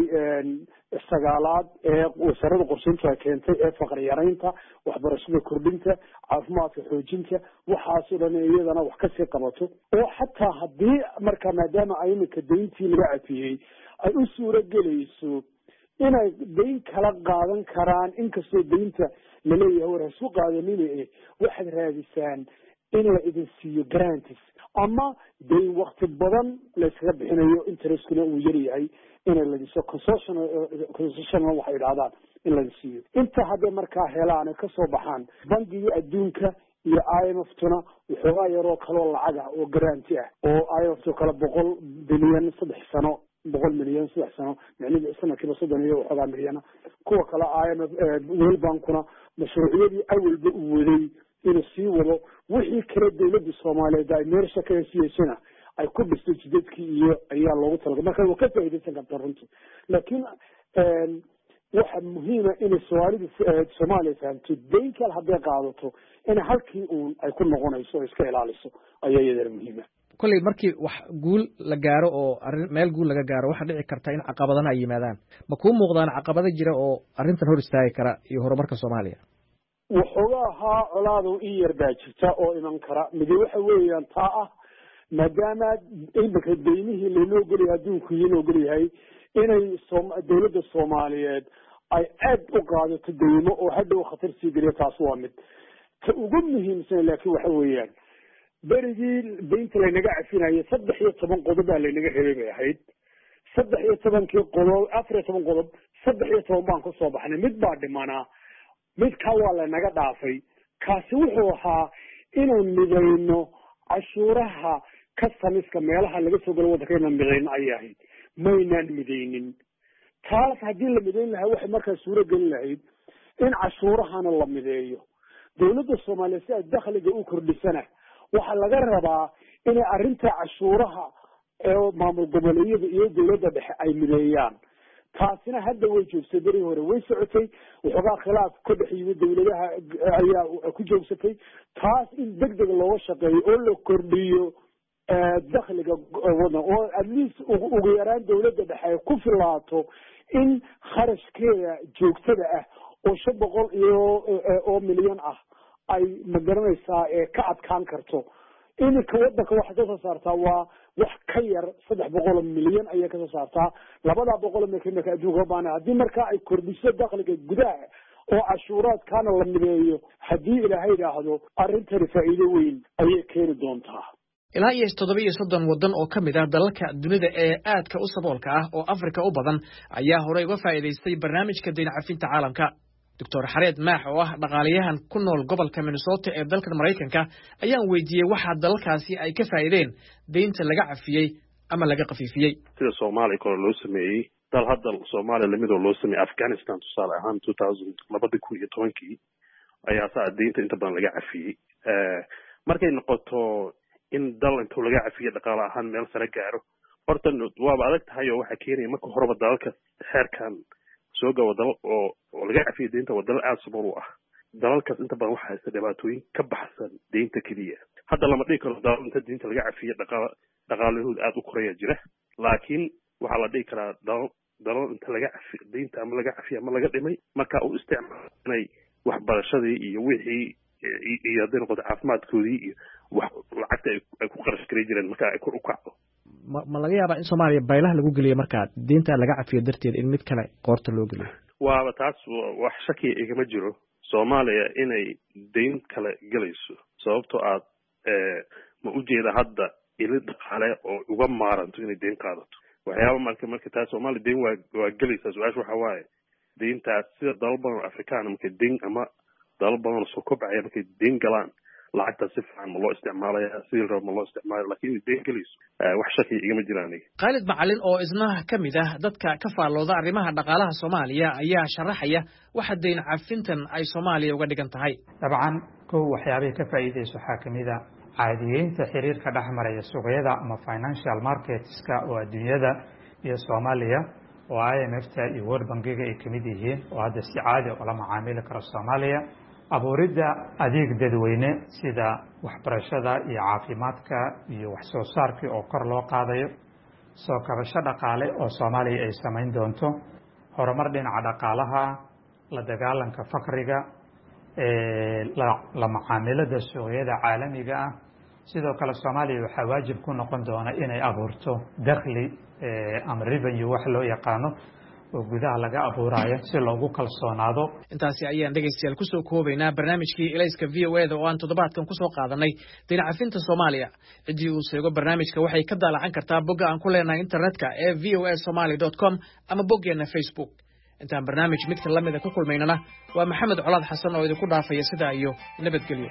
S8: sagaalaad ee wasaaradda qorsheynta ay keentay ee faqri yaraynta waxbarashada kordhinta caafimaadka xoojinta waxaas oo dhan iyadana wax ka sii qabato oo xataa haddii marka maadaama ay imika deyntii laga cafiyey ay u suuro gelayso inay deyn kala qaadan karaan inkastoo deynta laleeyahay war isu qaadanina waxaad raadisaan in la idin siiyo grantis ama deyn waqti badan la iskaga bixinayo interest-kuna uu yar yahay in la diso concession waxay yiraahdaan in la siiyo inta hadda markaa helaan ka soo baxaan bangiga adduunka iyo IMF-tuna wuxuu yaroo kala lacag ah oo garanti ah oo IMF kala 100 bilyan 3 sano 100 milyan 3 sano macnaheedu sanadkiiba 30 iyo waxoogaa milyan kuwa kala IMF World Bank-kuna mashruucyadii awalba u waday inuu sii wado wixii kala dawladda Soomaaliyeed ay meesha ka heshiisana ay ku dhistay jidadkii iyo ayaa loogu talagalay marka uu ka faa'iideysan kartaa runtii laakiin waxa muhiim ah in Soomaaliya fahamto deyn kale hadday qaadato in halkii uu ay ku noqonayso oo iska ilaaliso ayaa iyada muhiim ah
S6: kulli markii wax guul la gaaro oo meel guul laga gaaro waxa dhici karta in caqabadaha ay yimaadaan ma ku muuqdaan caqabado jira oo arrintan hor istaagi kara iyo horumarka Soomaaliya
S8: waxoogaa colaadu in yar baa jirta oo iman kara mid waxa weeyaan taa ah maadaama imika deynihii laynoo ogolyahay adduunku inoo ogolyahay inay dowladda soomaaliyeed ay aad u qaadato deymo oo hadhow khatar sii geliya taas waa mid ta ugu muhiimsan laakiin waxa weeyaan berigii deynta laynaga cafinayay 13 qodob baa laynaga helay bay ahayd 13 qodob 14 qodob 13 baan ku soo baxnay mid baa dhimanaa mid ka waa laynaga dhaafay kaasi wuxuu ahaa inaan midayno cashuuraha customiska meelaha laga soo galo waddankeena midayno ayay ahayd maynaan midaynin taas haddii la midayn lahaa waxay markaa suuro gelin lahayd in cashuurahana la mideeyo dowladda soomaaliya si ay dakhliga u kordhisana waxaa laga rabaa inay arrinta cashuuraha ee maamul goboleedyada iyo dowladda dhexe ay mideeyaan taasina hadda way joogsatay beri hore way socotay waxoogaa khilaaf ka dhex yimid dowladaha ayaa ku joogsatay taas in degdeg looga shaqeeyo oo la kordhiyo dakhliga wadan oo at least ugu yaraan dowladda dhexe ku filaato in kharashkeeda joogtada ah oo 500 milyan ah ay magaranaysaa ka adkaan karto iminka wadanka waxa ka soo saartaa waa wax ka yar 300 milyan ayaa ka soo saartaa 200 milyan ka adduunka baan haddii marka ay kordhiso dakhliga gudaha oo cashuuraadkana la mideeyo haddii ilaahay yiraahdo arrintan faa'iido weyn ayay keeni doontaa
S6: ilaa iyo 37 wadan oo kamid ah dalalka dunida ee aadka u saboolka ah oo Afrika u badan ayaa hore uga faa'iideystay barnaamijka deyn cafinta caalamka Dr. Xareed Maax oo ah dhaqaaliyahan ku nool gobolka Minnesota ee dalka Mareykanka ayaan weydiiyay waxa dalalkaasi ay ka faa'iideen deynta laga cafiyay ama laga qafiifiyay
S9: sida Soomaaliya kor loo sameeyay dal hadda Soomaaliya lamidoo loo sameeyay Afghanistan tusaale ahaan 2012 ayaa saa deynta inta badan laga cafiyay markay noqoto in dal inta laga cafiyo dhaqaale ahaan meel sare gaaro horta waa adag tahay oo waxa keenaya marka horeba dalalka xeerkan soo gawa dal oo laga cafiyo deynta wadal aad sabool u ah dalalkaas inta badan waxa haysta dhibaatooyin ka baxsan deynta kaliya hadda lama dhigi karo dalal inta deynta laga cafiyo dhaqaalahooda aad u koraya jira laakiin waxa la dhigi karaa dalal inta laga cafiyo deynta ama laga cafiyo ama laga dhimay marka uu isticmaalay waxbarashadii iyo wixii iyo hadday noqoto caafimaadkoodii iyo wax lacagta ay ku qarash garay jireen marka ay kor u kacdo
S6: ma laga yaabaa in Soomaaliya baylaha lagu geliyo marka deynta laga cafiyo darteed in mid kale qoorta loo geliyo
S9: waa taas wax shaki igama jiro Soomaaliya inay deyn kale galayso sababtoo aad ma u jeeda hadda ilid dhaqaale oo uga maaranto inay deyn qaadato waxyaabo marka taas Soomaaliya deyn waa galaysa su'aasha waxa waaye deyntaas sida dalal badan oo Afrikaan marka deyn ama dalal badan oo soo kobcaya marka deyn galaan lacagta si fiican ma loo isticmaalaya sidii rabo ma loo isticmaalayo laakiin deyn galayso wax shaki igama jiraan
S6: Khalid Macalin oo isna kamid ah dadka ka faalooda arrimaha dhaqaalaha Soomaaliya ayaa sharaxaya waxa deyn cafintan ay Soomaaliya uga dhigan tahay
S2: dabcan waxyaabaha ka faa'iideyso waxa kamid ah caadiyeynta xiriirka dhexmaraya suuqyada ama financial marketska oo adduunyada iyo Soomaaliya oo IMF iyo World Bank ay kamid yihiin oo hadda si caadi ah la macaamil kara Soomaaliya abuurida adeeg dadweyne sida waxbarashada iyo caafimaadka iyo wax soo saarka oo kor loo qaadayo soo kabasho dhaqaale oo Soomaaliya ay sameyn doonto horumar dhinaca dhaqaalaha la dagaalanka faqriga la macaamilada suuqyada caalamiga ah sidoo kale Soomaaliya waxa waajib ku noqon doona inay abuurto dakhli ama revenue wax loo yaqaano oo gudaha laga abuurayo si loogu kalsoonaado
S6: intaasi ayaan dhageystayaal ku soo koobaynaa barnaamijkii Ilayska VOA oo aan toddobaadkan ku soo qaadanay deyn cafinta Soomaaliya cidii uu sheego barnaamijka waxay ka dalacan kartaa bogga aan ku leenahay internetka ee voasomali.com ama boggeena Facebook intaan barnaamij mid ka lamid ah ku kulmaynana waa Maxamed Colaad Xasan oo idinku dhaafaya sida iyo nabadgelyo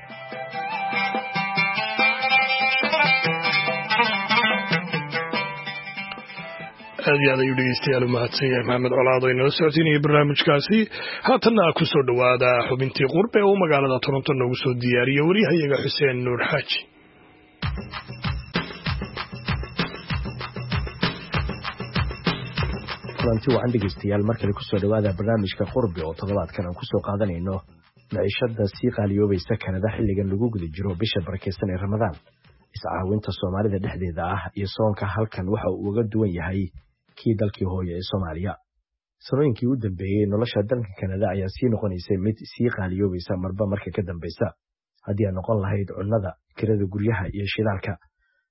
S1: aad iyo aad ayuu dhegeystayaal u mahadsan yahay maxamed colaad oo inala socotinayay barnaamijkaasi haatanna ku soo dhowaada xubintii qurbe oo magaalada Toronto noogu soo diyaariyay wariyahayaga Xuseen Nuur Xaaji
S10: kulanti waxaan dhegeystayaal markale ku soo dhowaada barnaamijka qurbe oo toddobaadkan aan ku soo qaadanayno maciishada sii qaaliyoobaysa Kanada xilligan lagu guda jiro bisha barakeysan ee Ramadaan iscaawinta Soomaalida dhexdeeda ah iyo soonka halkan waxa uu uga duwan yahay kii dalkii hooyo ee Soomaaliya sanooyinkii u dambeeyay nolosha dalka Kanada ayaa sii noqonaysay mid sii qaaliyoobaysa marba marka ka dambaysa haddii ay noqon lahayd cunnada kirada guryaha iyo shidaalka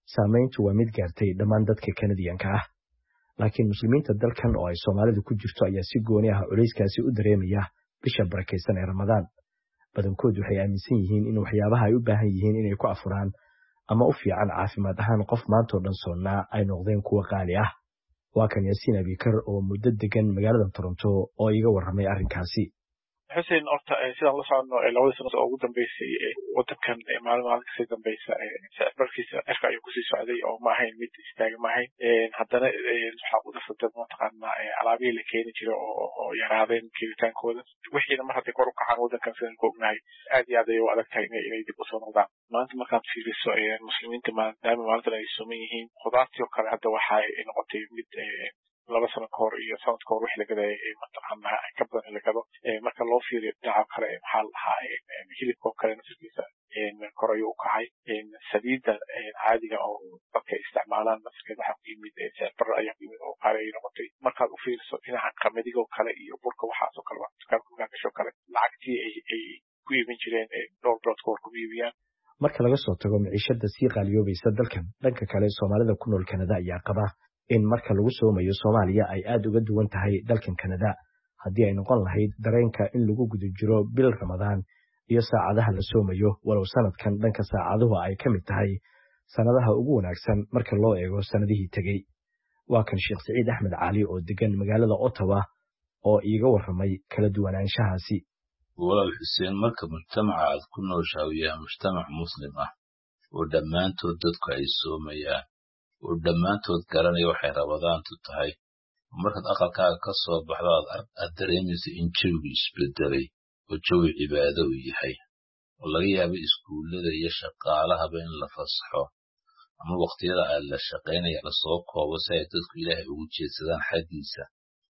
S10: saamayntu waa mid gaartay dhammaan dadka Kanadiyanka ah. Laakiin muslimiinta dalkan oo ay Soomaalidu ku jirto ayaa si gooni ah culayskaasi u dareemaya bisha barakeysan ee Ramadaan. Badankood waxay aaminsan yihiin in waxyaabaha ay u baahan yihiin inay ku afuraan ama u fiican caafimaad ahaan qof maanta oo dhan soonnaa ay noqdeen kuwa qaali ah. Waa kan Yaasiin Abikar oo muddo degan magaalada Toronto oo iga warramay arrinkaasi.
S11: حسين أرتا سيدنا الله سبحانه لو سنة أو قدام بيسي وتكن معلومات سيدنا بيسا بركيس أركع يكسي سعودي أو ما هي ميت استاج ما هي حتى نحاول نفضل منطقة مع عربية اللي كانت أو يرادين كيرتان كودا وحين ما حتى كورك عروضا كان سيدنا كوبناي عادي عادي وعلى كاينة إلى يدي بصونا ضع ما أنت ما كانت في السؤال المسلمين تما دائما ما أنتنا يسميهين خضاتي وكان هذا وحاي نقطة ميت laba sano ka hor iyo sanad ka hor wixii laga leeyahay mataqaanaa ka badan in la gado marka loo fiiriyo dhinaca kale maxaa lahaa hilibka oo kale naftiisa kor ayuu u kacay saliidda caadiga oo dadka isticmaalaan nafskeeda waxaa ku yimid sicir ayaa ku yimid oo qaali ay noqotay markaad u fiiriso dhinaca qamadiga oo kale iyo burka waxaas oo kale dukaanka magaasho kale lacagtii ay ku iibin jireen dhowr bilood ka hor kuma iibiyaan.
S10: Marka laga soo tago maciishada sii qaaliyoobaysa dalkan, dhanka kale Soomaalida ku nool Kanada ayaa qaba in marka lagu soomayo Soomaaliya ay aad uga duwan tahay dalkan Kanada haddii ay noqon lahayd dareenka in lagu guda jiro bil Ramadaan iyo saacadaha la soomayo walow sanadkan dhanka saacaduhu ay ka mid tahay sanadaha ugu wanaagsan marka loo eego sanadihii tegey. Waa kan Sheekh Saciid Axmed Cali oo degan magaalada Ottawa oo iiga warramay kala duwanaanshahaasi.
S3: walaal Xuseen, marka mujtamaca aad ku nooshahay yahay mujtamac muslim ah oo dhammaantood dadku ay soomayaan oo dhammaantood garanaya waxay Ramadaantu tahay, markaad aqalkaaga ka soo baxdo aad dareemayso in jawigu isbedelay oo jawi cibaado u yahay oo laga yaabo iskuullada iyo shaqaalahaba in la fasaxo ama waqtiyada aad la shaqaynaya lasoo koobo si ay dadku ilaahay ugu jeedsadaan xaggiisa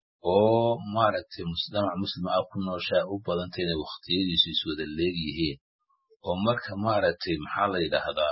S3: oo maaragtay mujtamac muslim ah ku nooshaa u badantay inay waqtiyadiisu iswada leegyihiin oo marka maaragtay maxaa la yidhaahdaa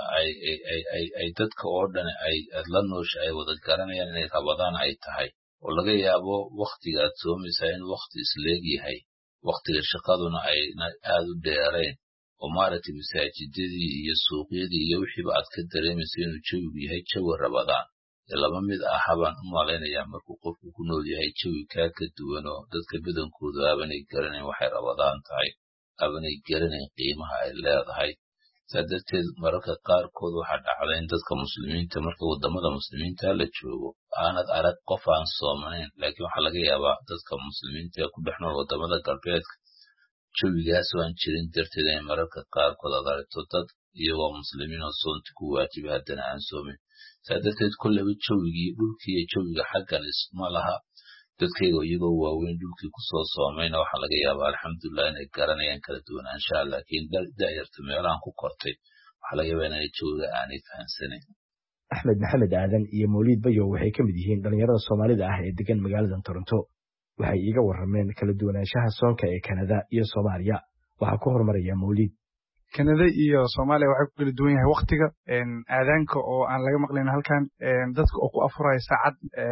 S3: ay dadka oo dhan ay la noosha ay wada garanayaan inay Ramadaan ay tahay oo laga yaabo waqtiga aad soomaysaa in waqti isleeg yahay waqtiga shaqaduna ay aad u dheerayn oo maaragtay masaajidadii iyo suuqyadii iyo wixiiba aad ka dareemaysa inuu jawigu yahay jawi Ramadaan laba mid ah habaan u malaynayaa markuu qofku ku nool yahay jawi kaa ka duwan oo dadka badankoodu aabanay garanayn waxay Ramadaan tahay aabanay garanayn qiimaha ay leedahay. saa darteed mararka qaarkood waxaa dhacda in dadka muslimiinta marka wadamada muslimiinta la joogo aanad arag qof aan soomanayn, laakiin waxaa laga yaabaa dadka muslimiinta ee ku dhex nool wadamada galbeedka jawigaas oo aan jirin darteed in mararka qaarkood aad aragto dad iyagoo muslimiin oo soonti ku waajibay haddana aan soomin. saa darteed kolleyba jawigii dhulkii iyo jawiga xaggan isma laha. dadkayga iyagoo waaweyn dhulkii kusoo soomayna waxaa laga yaabaa alxamdulilah inay garanayaan kala duwanaanshaha, laakiin da'yarta meelahan ku kortay waxaa laga yaabaa inay jawiga aanay fahansanayn.
S10: Axmed Maxamed Aadan iyo Mawlid Bayo waxay ka mid yihiin dhalinyarada Soomaalida ah ee degan magaalada Toronto. Waxay iiga warrameen kala duwanaanshaha soonka ee Kanada iyo Soomaaliya. Waxaa ku hormaraya Mawlid.
S12: Kanada iyo Soomaaliya waxay ku kala duwan yahay waqtiga aadaanka oo aan laga maqlayn halkan dadka oo ku afuraya saacad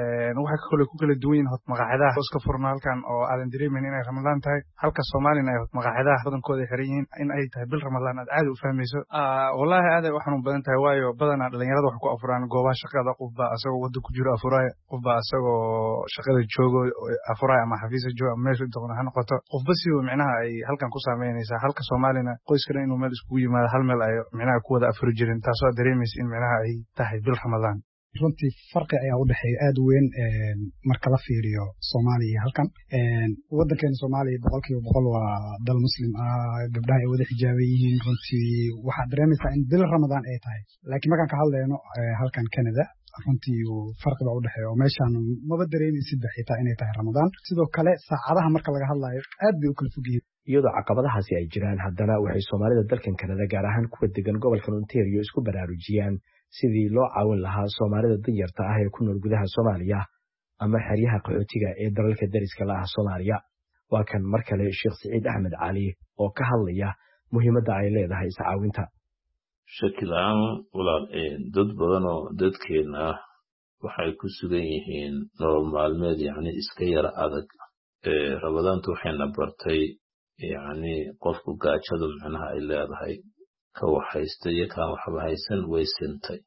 S12: waxay ku kala duwan yihiin hot maqaayadaha iska furna halkan oo aadan dareemaynin inay Ramadaan tahay, halka Soomaalina ay hot maqaayadaha badankooda ay xiran yihiin in ay tahay bil Ramadaan aad aad u fahmayso. Wallahi aad wax u badan tahay waayo badanaa dhalinyarada wax ku afuraan goobaha shaqada, qofba asagoo wada ku jiro afuraya, qofba asagoo shaqada joogo afuraya ama xafiis joogo ama meesha doona ha noqoto, qofba si uu micnaha ay halkan ku saameynaysaa, halka Soomaalina qoyskana inuu meel iskugu yimaado hal meel ay micnaha ku wada afuri jireen, taasoo dareemaysa in micnaha ay tahay bil Ramadaan.
S13: runtii farqi ayaa u dhexeeya aad u weyn marka la fiiriyo Soomaaliya iyo halkan. Waddankeena Soomaaliya 100% waa dal muslim ah, gabdhaha ay wada xijaaban yihiin, runtii waxaad dareemaysaa in bil Ramadaan ay tahay. Laakiin markaan ka hadlayno halkan Canada runtii farqi baa u dhexeeya oo meeshaan maba dareemaysid xitaa inay tahay Ramadaan. Sidoo kale saacadaha marka laga hadlayo aad bay u kala fog yihiin.
S10: iyadoo caqabadahaasi ay jiraan haddana waxay Soomaalida dalkan Kanada gaar ahaan kuwa degan gobolka Ontario isku baraarujiyaan sidii loo caawin lahaa Soomaalida danyarta ah ee ku nool gudaha Soomaaliya ama xeryaha qaxootiga ee dalalka dariska la ah Soomaaliya. Waa kan mar kale Sheekh Saciid Axmed Cali oo ka hadlaya muhiimadda ay leedahay iscaawinta.
S3: shaki la'aan walaal dad badan oo dadkeena ah waxay ku sugan yihiin nolol maalmeed yacni iska yara adag. Ramadaantu waxayna bartay yacni qofku gaajadu macnaha ay leedahay ka wax haysta iyo kaan waxba haysan way sintay.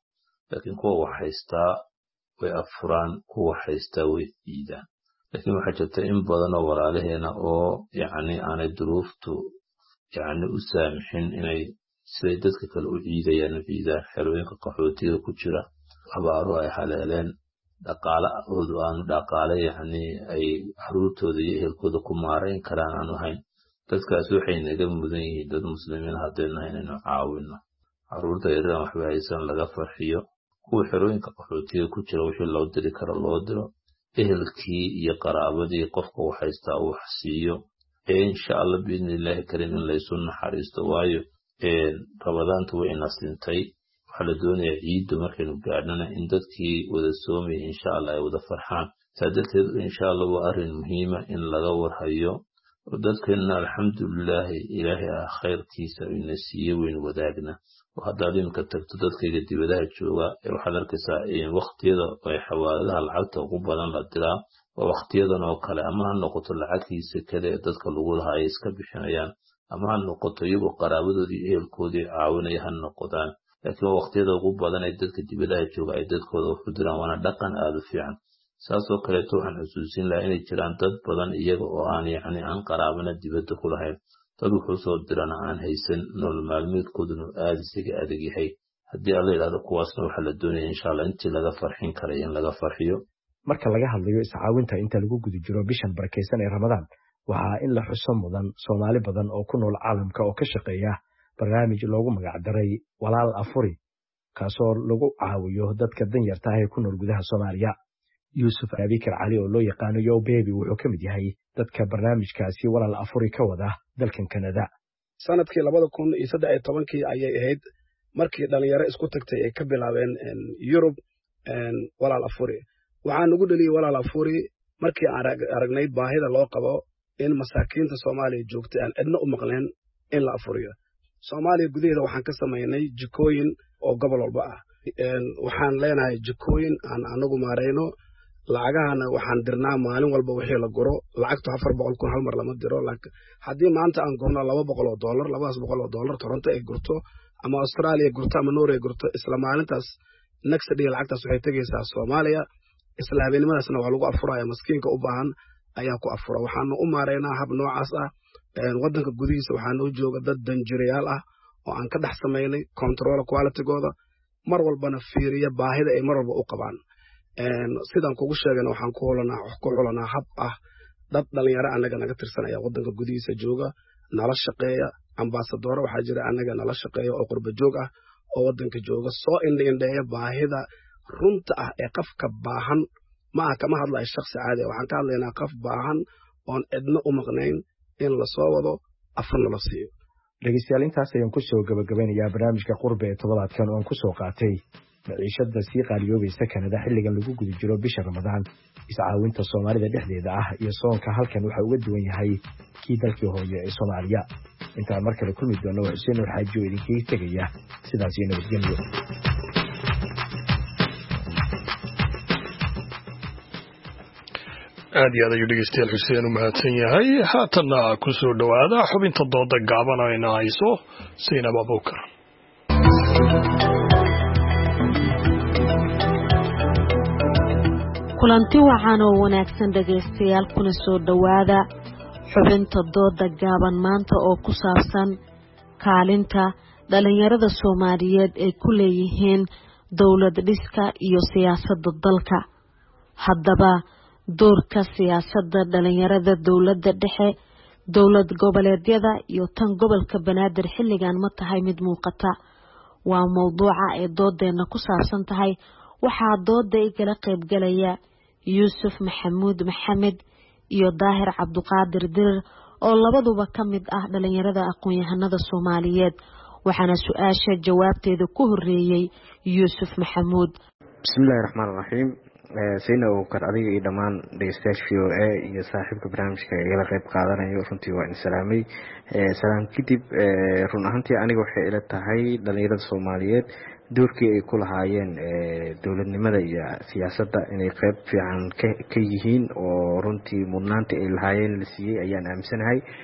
S3: laakiin kuwa wax haystaa way afuraan, kuwa haystaa way ciidaan. laakiin waxaa jirta in badan oo walaalaheena oo yacni aanay duruuftu yacni u saamixin inay siday dadka kale u ciidayaan u ciidaan. xerooyinka qaxootiga ku jira abaaru ay haleeleen, dhaqaalahoodu aanu dhaqaale yacni ay caruurtooda iyo ehelkooda ku maarayn karaan aanu hayn. dadkaas waxay naga mudan yihiin dad muslimiin haddaynu nahay inaynu caawino. caruurta yaryar waxba haysan laga farxiyo. kuwa xerooyinka qaxootiga ku jira wixii loo diri karo loo diro. ehelkii iyo qaraabadii qofka wax haystaa uu wax siiyo. insha allah biidnillaahi kariim in laysu naxariisto, waayo rabadaantu way ina sintay. waxaa la doonayaa ciiddu markaynu gaadhana in dadkii wada soomaya insha allah ay wada farxaan. saa darteed insha allah waa arrin muhiima in laga warhayo. dadkeenna alxamdulilaahi ilaahay ah khayrkiisa ina siiye weyn wadaagna. haddaad iminka tagto dadkayga dibadaha jooga waxaad arkaysaa waqtiyada ay xawaaladaha lacagta ugu badan la diraa waa waqtiyadan oo kale, ama ha noqoto lacagtiisa kale ee dadka lagu lahaa ay iska bixinayaan, ama ha noqoto iyagoo qaraabadoodii ehelkoodii caawinaya ha noqdaan. laakiin waa waqtiyada ugu badan ee dadka dibadaha jooga ay dadkooda waxu diraan, waana dhaqan aada u fiican. saasoo kaleeto waxaan xusuusin lahaa inay jiraan dad badan iyaga oo aan yacni aan qaraabana dibadda ku lahayn. dad wuxuu soo dirana aan haysan, nolol maalmeedkooduna aada isaga adag yahay. haddii alla yidhahdo kuwaasna waxaa la doonaya insha allah intii laga farxin karay in laga farxiyo.
S10: marka laga hadlayo iscaawinta inta lagu guda jiro bishan barakaysan ee ramadaan, waxaa in la xuso mudan Soomaali badan oo ku nool caalamka oo ka shaqeeya barnaamij loogu magac daray Walaal Afuri, kaasoo lagu caawiyo dadka danyarta ah ee ku nool gudaha Soomaaliya. Yuusuf Abikar Cali oo loo yaqaano Yo Baby wuxuu ka mid yahay dadka barnaamijkaasi Walaal Afuri ka wada dalkan Kanada.
S14: sanadkii 2013 ayay ahayd markii dhalinyaro isku tagtay ay ka bilaabeen Yurub Walaal Afuri. waxaan ugu dhaliyay Walaal Afuri markii aan aragnay baahida loo qabo in masaakiinta Soomaaliya joogta aan cidna u maqleen in la afuriyo. Soomaaliya gudaheeda waxaan ka sameynay jikooyin oo gobol walba ah. waxaan leenahay jikooyin aan anagu maareyno. lacagahana waxaan dirnaa maalin walba wixii la guro. lacagtu 400 kun hal mar lama diro. laakiin haddii maanta aan gurno $200, $200 Toronto ay gurto, ama Australia gurto, ama Norway gurto, isla maalintaas next day lacagtaas waxay tagaysaa Soomaaliya. isla habeenimadaasna waa lagu afuraya maskiinka u baahan ayaa ku afura. waxaanu u maareynaa hab noocaas ah. wadanka gudihiisa waxaanu jooga dad danjirayaal ah oo aan ka dhex sameynay control quality-gooda, mar walbana fiiriya baahida ay mar walba u qabaan. sidaan kugu sheegana waxaan ku xulanaa hab ah dad dhalinyaro anaga naga tirsanaya wadanka gudihiisa jooga nala shaqeeya. ambaasadoro waxaa jira anaga nala shaqeeya oo qurba joog ah oo wadanka jooga soo indheeya baahida runta ah ee qofka baahan. ma kama hadlayo shakhsi caadi ah, waxaan ka hadlaynaa qof baahan oon cidna u maqnayn in la soo wado afurna la siiyo.
S10: dhegeystayaal, intaas ayaan ku soo gabagabeynayaa barnaamijka qurbe ee toddobaadkan oo aan ku soo qaatay maciishada sii qaaliyoobaysa Kanada xilligan lagu guda jiro bisha Ramadaan, iscaawinta Soomaalida dhexdeeda ah iyo soonka halkan waxa uga duwan yahay kii dalkii hooyo ee Soomaaliya. intaan mar kale kulmi doono waa Xuseen Nuur Xaaji oo idinkaga tegaya sidaas iyo nabadgelyo.
S1: aad iyo aad ayuu dhegeystayaal Xuseen u mahadsan yahay. haatanna ku soo dhowaada xubinta dooda gaaban oo ina hayso Zainab Abuukar.
S15: kulanti wacan oo wanaagsan dhegeystayaal, kuna soo dhowaada xubinta dooda gaaban maanta oo ku saabsan kaalinta dhalinyarada Soomaaliyeed ay ku leeyihiin dowlad dhiska iyo siyaasadda dalka. haddaba doorka siyaasadda dhalinyarada dowladda dhexe, dowlad goboleedyada iyo tan gobolka Banaadir xilligan ma tahay mid muuqata? waa mowduuca ay doodeena ku saabsan tahay. waxaa dooda igala qaybgalaya Yuusuf Maxamuud Maxamed iyo Daahir Cabduqaadir Dirir oo labaduba ka mid ah dhalinyarada aqoon-yahanada Soomaaliyeed. waxaana su-aasha jawaabteeda ku horeeyay Yuusuf Maxamuud.
S16: bismillaahi raxmaani raxiim. Zainab Abuukar, adiga iyo dhammaan dhegeystayaasha VOA iyo saaxiibka barnaamijka igala qayb qaadanayo runtii waa in salaamay. salaam kadib, run ahaantii aniga waxay ila tahay dhalinyarada Soomaaliyeed doorkii ay ku lahaayeen dowladnimada iyo siyaasadda inay qayb fiican ka yihiin oo runtii mudnaanta ay lahaayeen la siiyey ayaan aaminsanahay.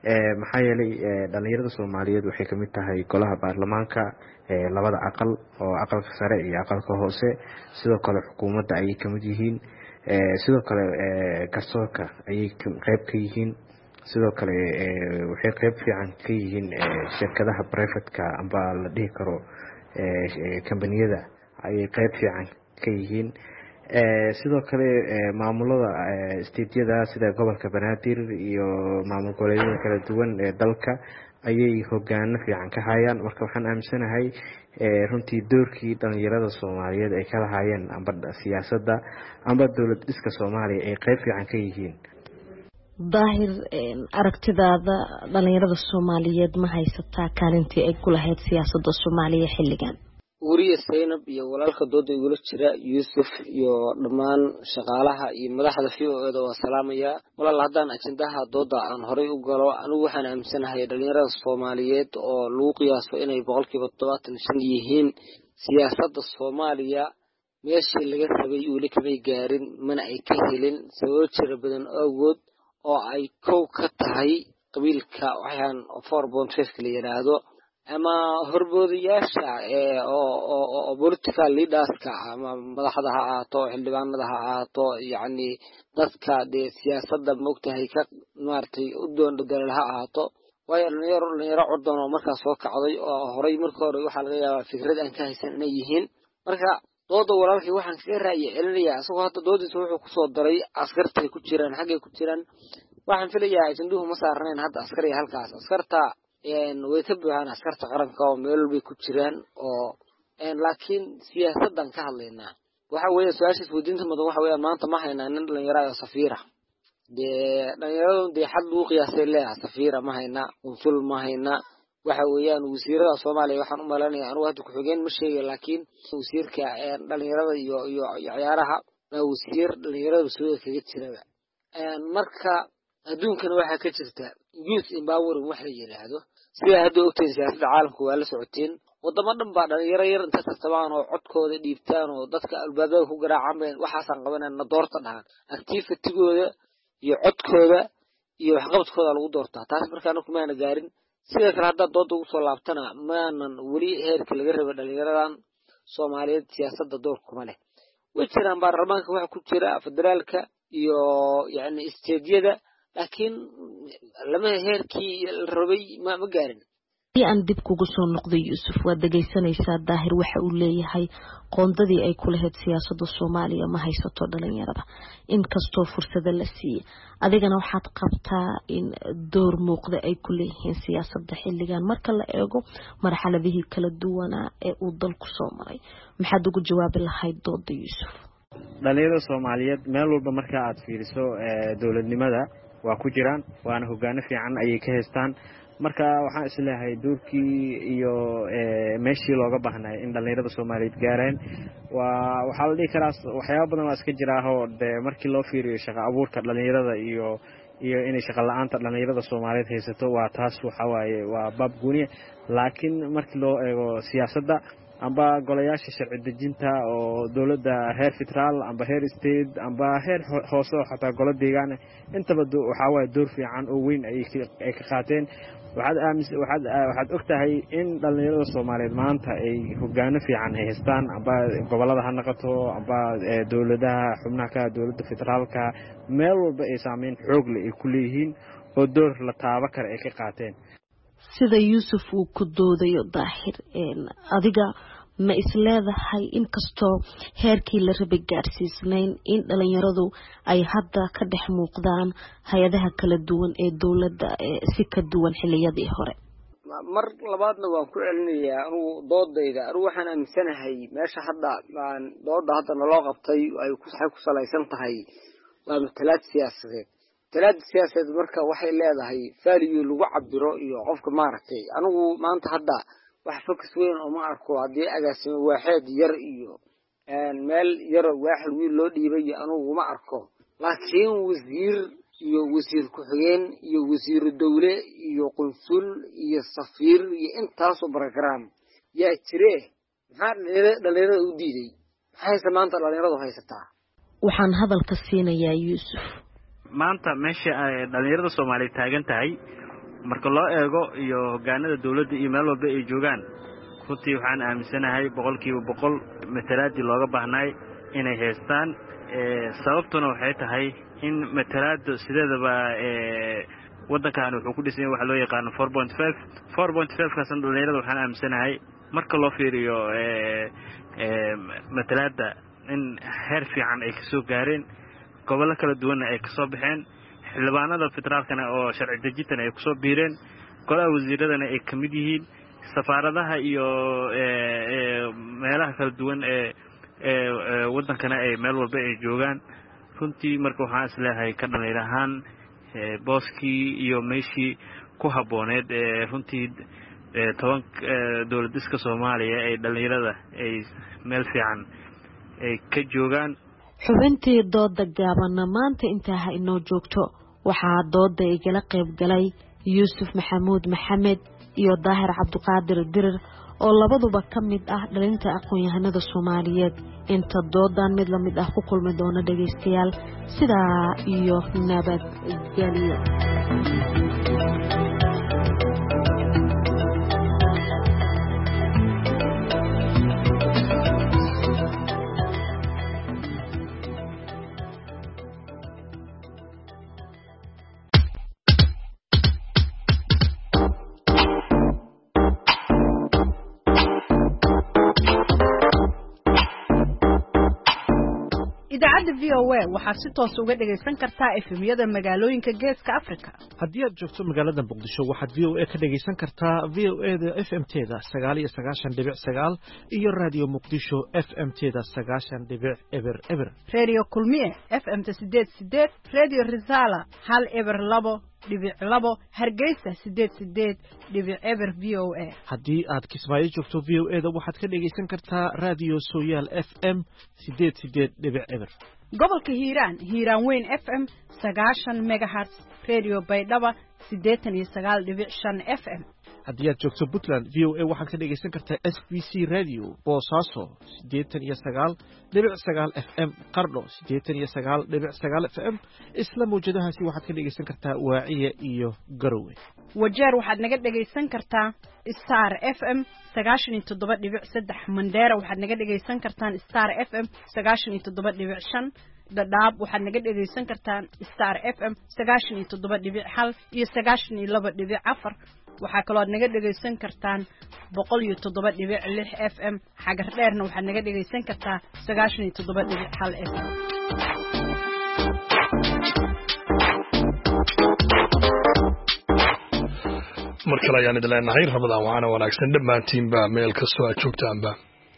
S16: maxaa yeelay dhalinyarada soomaaliyeed waxay kamid tahay golaha baarlamaanka labada aqal oo aqalka sare iyo aqalka hoose, sidoo kale xukuumadda ayay kamid yihiin, sidoo kale garsoorka ayay qeyb ka yihiin, sidoo kale waxay qeyb fiican ka yihiin shirkadaha privatka amba la dhihi karo kambaniyada ayay qeyb fiican ka yihiin. sidoo kale maamulada stateyada sida gobolka banaadir iyo maamul goboleedyada kala duwan ee dalka ayay hogaano fiican ka hayaan. Marka waxaan aaminsanahay runtii doorkii dhalinyarada soomaaliyeed ay ka lahaayeen amba siyaasadda amba dowlad dhiska soomaaliya ay qeyb fiican ka yihiin.
S15: daahir, aragtidaada dhalinyarada soomaaliyeed ma haysataa kaalintii ay ku lahayd siyaasadda soomaaliya xilligan?
S17: weriye Zaynab iyo walaalka dooda igula jira Yuusuf iyo dhammaan shaqaalaha iyo madaxda VOA-da waa salaamaya. walaal haddaan ajendaha dooda aan horay u galo, anigu waxaan aaminsanahay dhalinyarada Soomaaliyeed oo lagu qiyaaso inay 75% yihiin siyaasadda Soomaaliya meeshii laga rabay weli kamay gaarin, mana ay ka helin sababo jira badan awgood oo ay kow ka tahay qabiilka waxaan 4.5 la yiraahdo ama horboodayaasha oo political leaderska ama madaxda ha ahaato xildhibaanada ha ahaato, yacni dadka siyaasadda moogtahay ka maartay u doondadalal ha ahaato. waayo dhalinyaro codon oo markaas soo kacday oo horay markii hore waxaa laga yaabaa fikrad aan ka haysan inay yihiin. marka dooda walaalkii waxaan kaga ra'yi celinayaa, isagoo hadda doodiisa wuxuu kusoo daray askartay ku jiraan, xaggay ku jiraan. waxaan filayaa ajenduhu ma saarnayn hadda askariga halkaas. askarta way ka buuxaan askarta qaranka oo meel bay ku jiraan oo laakiin siyaasaddan ka hadlaynaa. waxa weeye su-aasha isweydiinta mudan waxa weeyaan maanta ma haynaa nin dhalinyaro oo safiira. dhalinyaradu xad lagu qiyaasay leeyahay safiira ma haynaa, qunsul ma haynaa. waxa weeyaan wasiirada Soomaaliya waxaan u maleynayaa anigu hadda ku-xigeen ma sheegay, laakiin wasiirka dhalinyarada iyo ciyaaraha waa wasiir dhalinyarada soo kaga jiraba. marka adduunkana waxaa ka jirta youth empowering wax la yiraahdo, sida hadda ogteen siyaasadda caalamka waa la socoteen. wadamo dhan baa dhalinyaro yar inta tartamaan oo codkooda dhiibtaan oo dadka albaabada ku garaacaan waxaasan qabanayna doorta dhahan activity-gooda iyo codkooda iyo waxqabadkooda lagu doortaa. taas markaana kumaana gaarin. sidoo kale haddaad dooda ugu soo laabtana maanan weli heerka laga raba dhalinyaradan Soomaaliyeed siyaasadda door kuma leh. way jiraan baarlamaanka waxa ku jira federaalka iyo yacni isteediyada, laakiin lama heerkii la rabay ma gaarin.
S15: aan dib kugu soo noqday Yuusuf, waad dhageysanaysaa daahir waxa uu leeyahay qoondadii ay ku lahayd siyaasadda Soomaaliya ma haysato dhalinyarada inkastoo fursada la siiyay. adigana waxaad qabtaa in door muuqda ay ku leeyihiin siyaasadda xilligan marka la eego marxaladihii kala duwanaa ee uu dalku soo maray. maxaad ugu jawaabi lahayd dooda Yuusuf?
S16: dhalinyarada Soomaaliyeed meel walba marka aad fiiriso dowladnimada waa ku jiraan, waana hogaano fiican ayay ka haystaan. marka waxaan isleeyahay doorkii iyo meeshii looga baahnay in dhalinyarada Soomaaliyeed gaareen waxaa la dhihi karaa waxyaabo badan waa iska jiraaoo markii loo fiiriyo shaqo abuurka dhalinyarada iyo inay shaqo la-aanta dhalinyarada Soomaaliyeed haysato waa taas waxa waaye waa baab gooniya. laakiin markii loo eego siyaasadda amba golayaasha sharci dejinta oo dowladda heer federaal amba heer state amba heer hoose oo xataa golo deegaan intaba waxaa waaye door fiican oo weyn ay ka qaateen. waxaad ogtahay in dhalinyarada Soomaaliyeed maanta ay hogaano fiican haystaan, amba gobolada ha noqoto amba dowladaha xubnaha ka dowladda federaalka, meel walba ay saameyn xoog leh ay ku leeyihiin oo door la taaba kara ay ka qaateen.
S15: sida Yuusuf uu ku doodayo daahir, adiga ma isleedahay inkastoo heerkii la rabay gaarsiisnayn in dhalinyaradu ay hadda ka dhex muuqdaan hay-adaha kala duwan ee dowladda si ka duwan xilliyadii hore?
S17: mar labaadna waan ku celinayaa anigu doodayda. anigu waxaan aaminsanahay meesha hadda dooda hadda naloo qabtay ay ku salaysan tahay waa matalaad siyaasadeed. matalaad siyaasadeed marka waxay leedahay value lagu cabiro iyo qofka maaragtay. anigu maanta hadda wax fokus weyn oo ma arko haddii agaasimo waaxeed yar iyo meel yar waaxid wiil loo dhiibay anigu ma arko. laakiin wasiir iyo wasiir ku-xigeen iyo wasiiru dawle iyo qunsul iyo safiir iyo intaasoo program yaa jire. maxaa dhalinyarada u diiday? maxayse maanta dhalinyaradu haysataa?
S15: waxaan hadalka siinayaa Yuusuf.
S16: maanta meesha dhalinyarada Soomaaliyeed taagan tahay
S18: marka loo eego iyo hogaanada dawladda iyo meel walba ay joogaan runtii waxaan aaminsanahay 100% matalaadii looga baahnay inay haystaan sababtuna waxay tahay in matalaadu sideedaba wadankan wuxuu ku dhisan yahay waxa loo yaqaan 4.5 kaasna dhalinyarada waxaan aaminsanahay marka loo fiiriyo matalaada in heer fiican ay ka soo gaareen gobolo kala duwan ay ka soo baxeen xildhibaanada federaalkana oo sharci dejintan ay ku soo biireen golaha wasiiradana ay ka mid yihiin safaaradaha iyo meelaha kala duwan wadankana ay meel walba ay joogaan runtii marka waxaan isleeyahay ka dhalinyar ahaan booskii iyo meeshii ku habooneed runtii dowladda iska Soomaaliya ay dhalinyarada ay meel fiican ay ka joogaan
S15: xubintii dooda gaaban maanta intaa inoo joogto waxaa dooda igala qayb galay Yuusuf Maxamuud Maxamed iyo Daahir Cabduqaadir Dirir oo labaduba ka mid ah dhalinta aqoon-yahanada Soomaaliyeed inta doodan mid la mid ah ku kulmi doona dhageystayaal sidaa iyo nabad galiyo
S19: idaacadda VOA waxaa si toos uga dhageysan kartaa FM-yada magaalooyinka Geeska Afrika.
S4: Haddii aad joogto magaalada Muqdisho waxaad VOA ka dhageysan kartaa VOA-da FM-teeda 99.9 iyo Radio Muqdisho FM-teeda 90.0.
S19: Radio Kulmiye FM-ta 88, Radio Risala 102.2 Hargeysa 88.0 VOA.
S4: Haddii aad Kismaayo joogto VOA-da waxaad ka dhageysan kartaa Radio Sooyaal FM 88.0.
S19: gobolka Hiiraan Weyn FM 90 MHz Radio Baydhaba 89.5 FM.
S4: haddii aad joogto Puntland VOA waxaad ka dhageysan kartaa SBC Radio Boosaaso 89.9 FM Qardho 89.9 FM isla mawjadahaasi waxaad ka dhageysan kartaa Waaciya iyo Garowe
S19: Wajeer waxaad naga dhageysan kartaa Star FM 97.3 Mandera waxaad naga dhageysan kartaan Star FM 97.5 Dadaab waxaad naga dhageysan kartaan Star FM 97.1 iyo 92.4 waxaa kaloo aad naga dhageysan kartaan 107.6 FM xagar dheerna waxaad naga dhageysan kartaa 97.1 FM.
S1: markale ayaan idin leenahay Ramadaan waxaana wanaagsan dhammaantiinba meel kastoo aad joogtaanba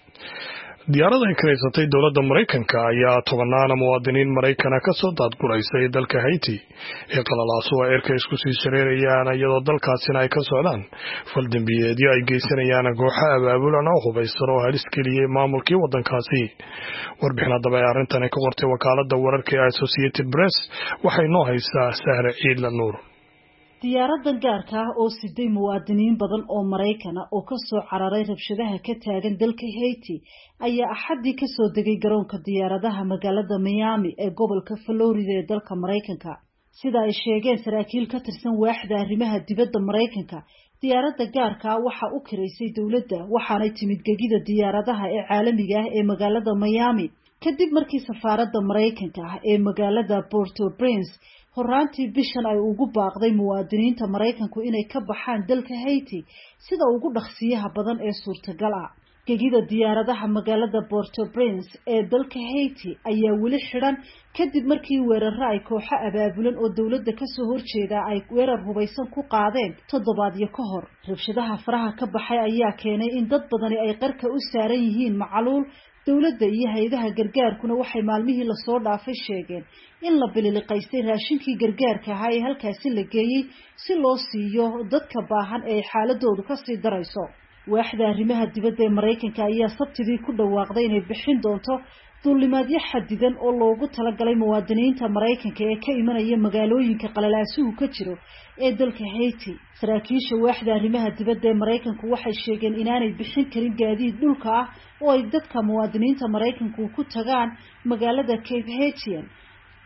S1: diyaarada ay kareysatay dowladda Mareykanka ayaa tobannaan muwaadiniin Mareykan ka soo daadguraysay dalka Haiti ee qalalaaso ay erka isku sii shareerayaan iyadoo dalkaasina ay ka socdaan fal dambiyeedyo ay geysanayaan kooxo abaabulan oo hubaysan oo halis geliyay maamulkii wadankaasi warbixin hadaba ay arrintan ka qortay wakaaladda wararka ee Associated Press waxay noo haysaa Sahre Ciidla Nuur
S20: diyaaradan gaarka ah oo siday muwaadiniin badan oo Mareykan ah oo ka soo cararay rabshadaha ka taagan dalka Haiti ayaa axadii ka soo degay garoonka diyaaradaha magaalada Miami ee gobolka Florida ee dalka Mareykanka sida ay sheegeen saraakiil ka tirsan waaxda arrimaha dibadda Mareykanka diyaaradda gaarka ah waxa uu kireysay dawladda waxaana timid gegida diyaaradaha ee caalamiga ah ee magaalada Miami kadib markii safaaradda Mareykanka ah ee magaalada Port-au-Prince horaantii bishan ay ugu baaqday muwaadiniinta Mareykanku inay ka baxaan dalka Haiti sida ugu dhaqsiyaha badan ee suurtagal ah gegida diyaaradaha magaalada Port-au-Prince ee dalka Haiti ayaa weli xiran kadib markii weerarro ay kooxo abaabulan oo dawladda ka soo horjeeda ay weerar hubaysan ku qaadeen toddobaadyo ka hor rabshadaha faraha ka baxay ayaa keenay in dad badani ay qarka u saaran yihiin macaluul dawladda iyo hay'adaha gargaarkuna waxay maalmihii la soo dhaafay sheegeen in la bililiqaystay raashinkii gargaarka ahaa ee halkaasi la geeyay si loo siiyo dadka baahan ee xaaladoodu ka sii darayso waaxda arrimaha dibadda ee Mareykanka ayaa sabtidii ku dhawaaqday inay bixin doonto duulimaadyo xadidan oo loogu talagalay muwaadiniinta Mareykanka ee ka imanaya magaalooyinka qalalaasuhu ka jiro ee dalka Haiti saraakiisha waaxda arrimaha dibadda ee Mareykanku waxay sheegeen inaanay bixin karin gaadiid dhulka ah oo ay dadka muwaadiniinta Mareykanku ku tagaan magaalada Cape Haitian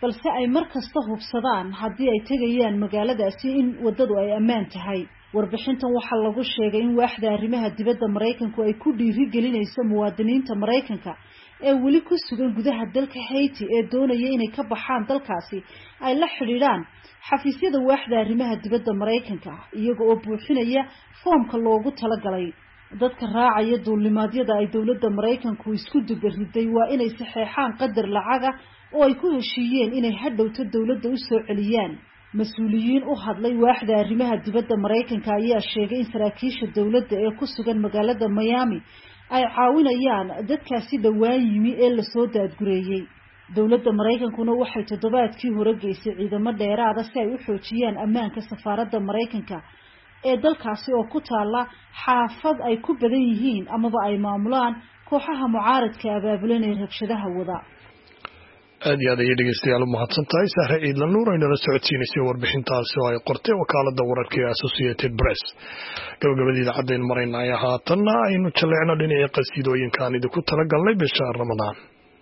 S20: balse ay mar kasta hubsadaan haddii ay tegayaan magaaladaasi in waddadu ay ammaan tahay. warbixintan waxaa lagu sheegay in waaxda arrimaha dibadda Mareykanku ay ku dhiirigelinayso muwaadiniinta Mareykanka ee weli ku sugan gudaha dalka Haiti ee doonaya inay ka baxaan dalkaasi ay la xiriiraan xafiisyada waaxda arrimaha dibadda Mareykanka iyaga oo buuxinaya foomka loogu talagalay. dadka raacaya duulimaadyada ay dawladda Mareykanku isku dubariday waa inay saxeexaan qadar lacaga oo ay ku heshiiyeen inay hadhowto dawladda u soo celiyaan. mas'uuliyiin u hadlay waaxda arrimaha dibadda Mareykanka ayaa sheegay in saraakiisha dawladda ee ku sugan magaalada Miami ay caawinayaan dadkaasi dhawaan yimi ee la soo daadgureeyay. dawladda Mareykankuna waxay toddobaadkii hore geysay ciidamo dheeraad ah si ay u xoojiyaan ammaanka safaaradda Mareykanka ee dalkaasi oo ku taala xaafad ay ku badan yihiin amaba ay maamulaan kooxaha mucaaradka abaabulan ee rabshadaha wada.
S1: aad iyo aad ayay dhegeystayaal u mahadsantahay Sahre Ciidla Nuur oo inala socodsiinaysay warbixintaasi oo ay qortay wakaaladda wararka ee Associated Press. gabagabadii idaacadeen maraynay haatanna aynu jaleecno dhinaca qasiidooyinkaan idinku talagalnay bisha Ramadaan.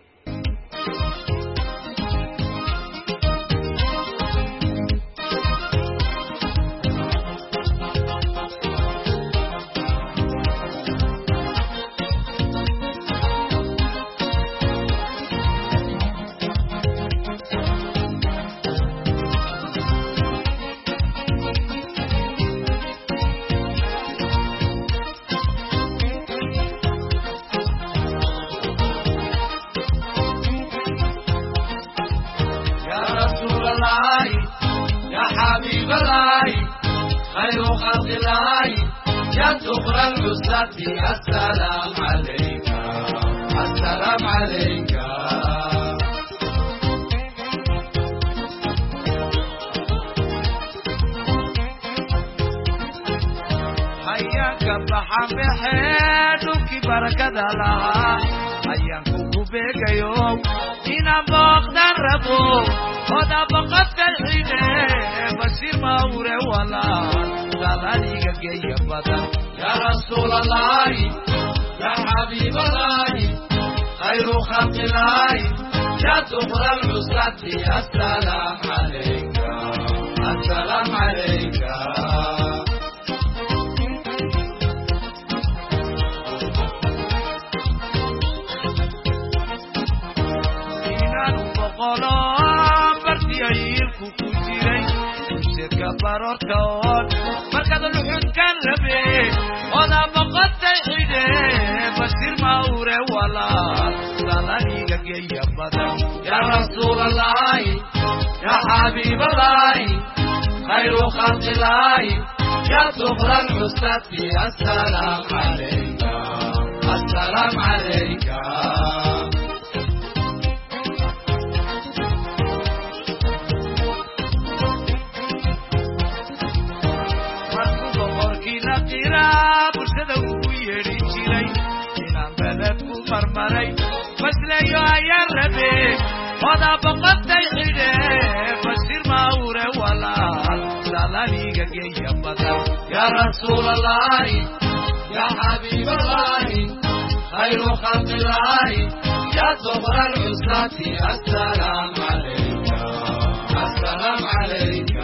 S21: السلام عليك السلام عليك حياك بحمحيدك بركة لها حياك بك يوم إنا بقدر ربو ودا بقدت الحين بصير ما أوري ولا دلاليك جاي بدن يا رسول الله يا حبيب الله خير خلق الله يا دخل العسرة السلام عليك السلام عليك إنان بقلام برديائيك كتيري سيرك بارتون مركز الوحود كان ربي وذا بقت تحيدي بصير ما أوري ولا سلانيك جاي بدن يا رسول الله يا حبيب الله خير خلق الله يا دخل العسرة السلام عليك السلام عليك مرمري مسليو يا ربي وذا بقت تحيدي بصير ما أوري ولا سلانيك جاي بدن يا رسول الله يا حبيب الله خير خلق الله يا دخل العسرة السلام عليك السلام عليك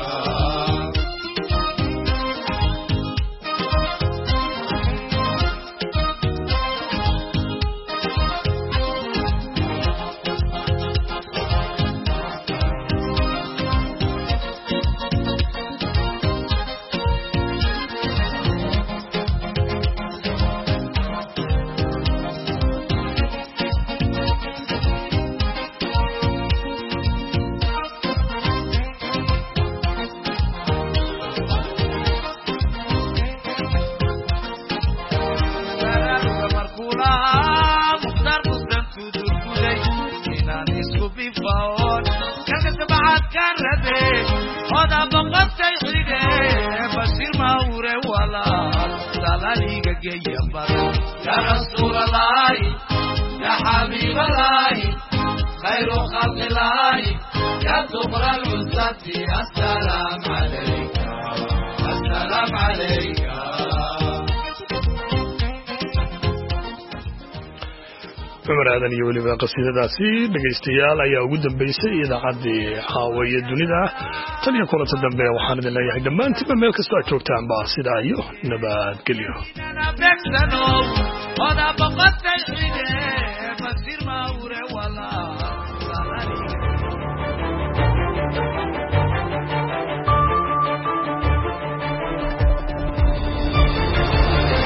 S21: يا رسول الله يا حبيب الله خير خلق الله يا دخل العسرة السلام عليك السلام عليك
S1: cumar aadan iyo weliba qasiidadaasi dhegaystayaal ayaa ugu dambeysay idaacaddii haaweeye dunida tan iyo kulanta dambe waxaan idin leeyahay dhammaantiinba meel kastoo aad joogtaanba sidaa iyo nabadgelyo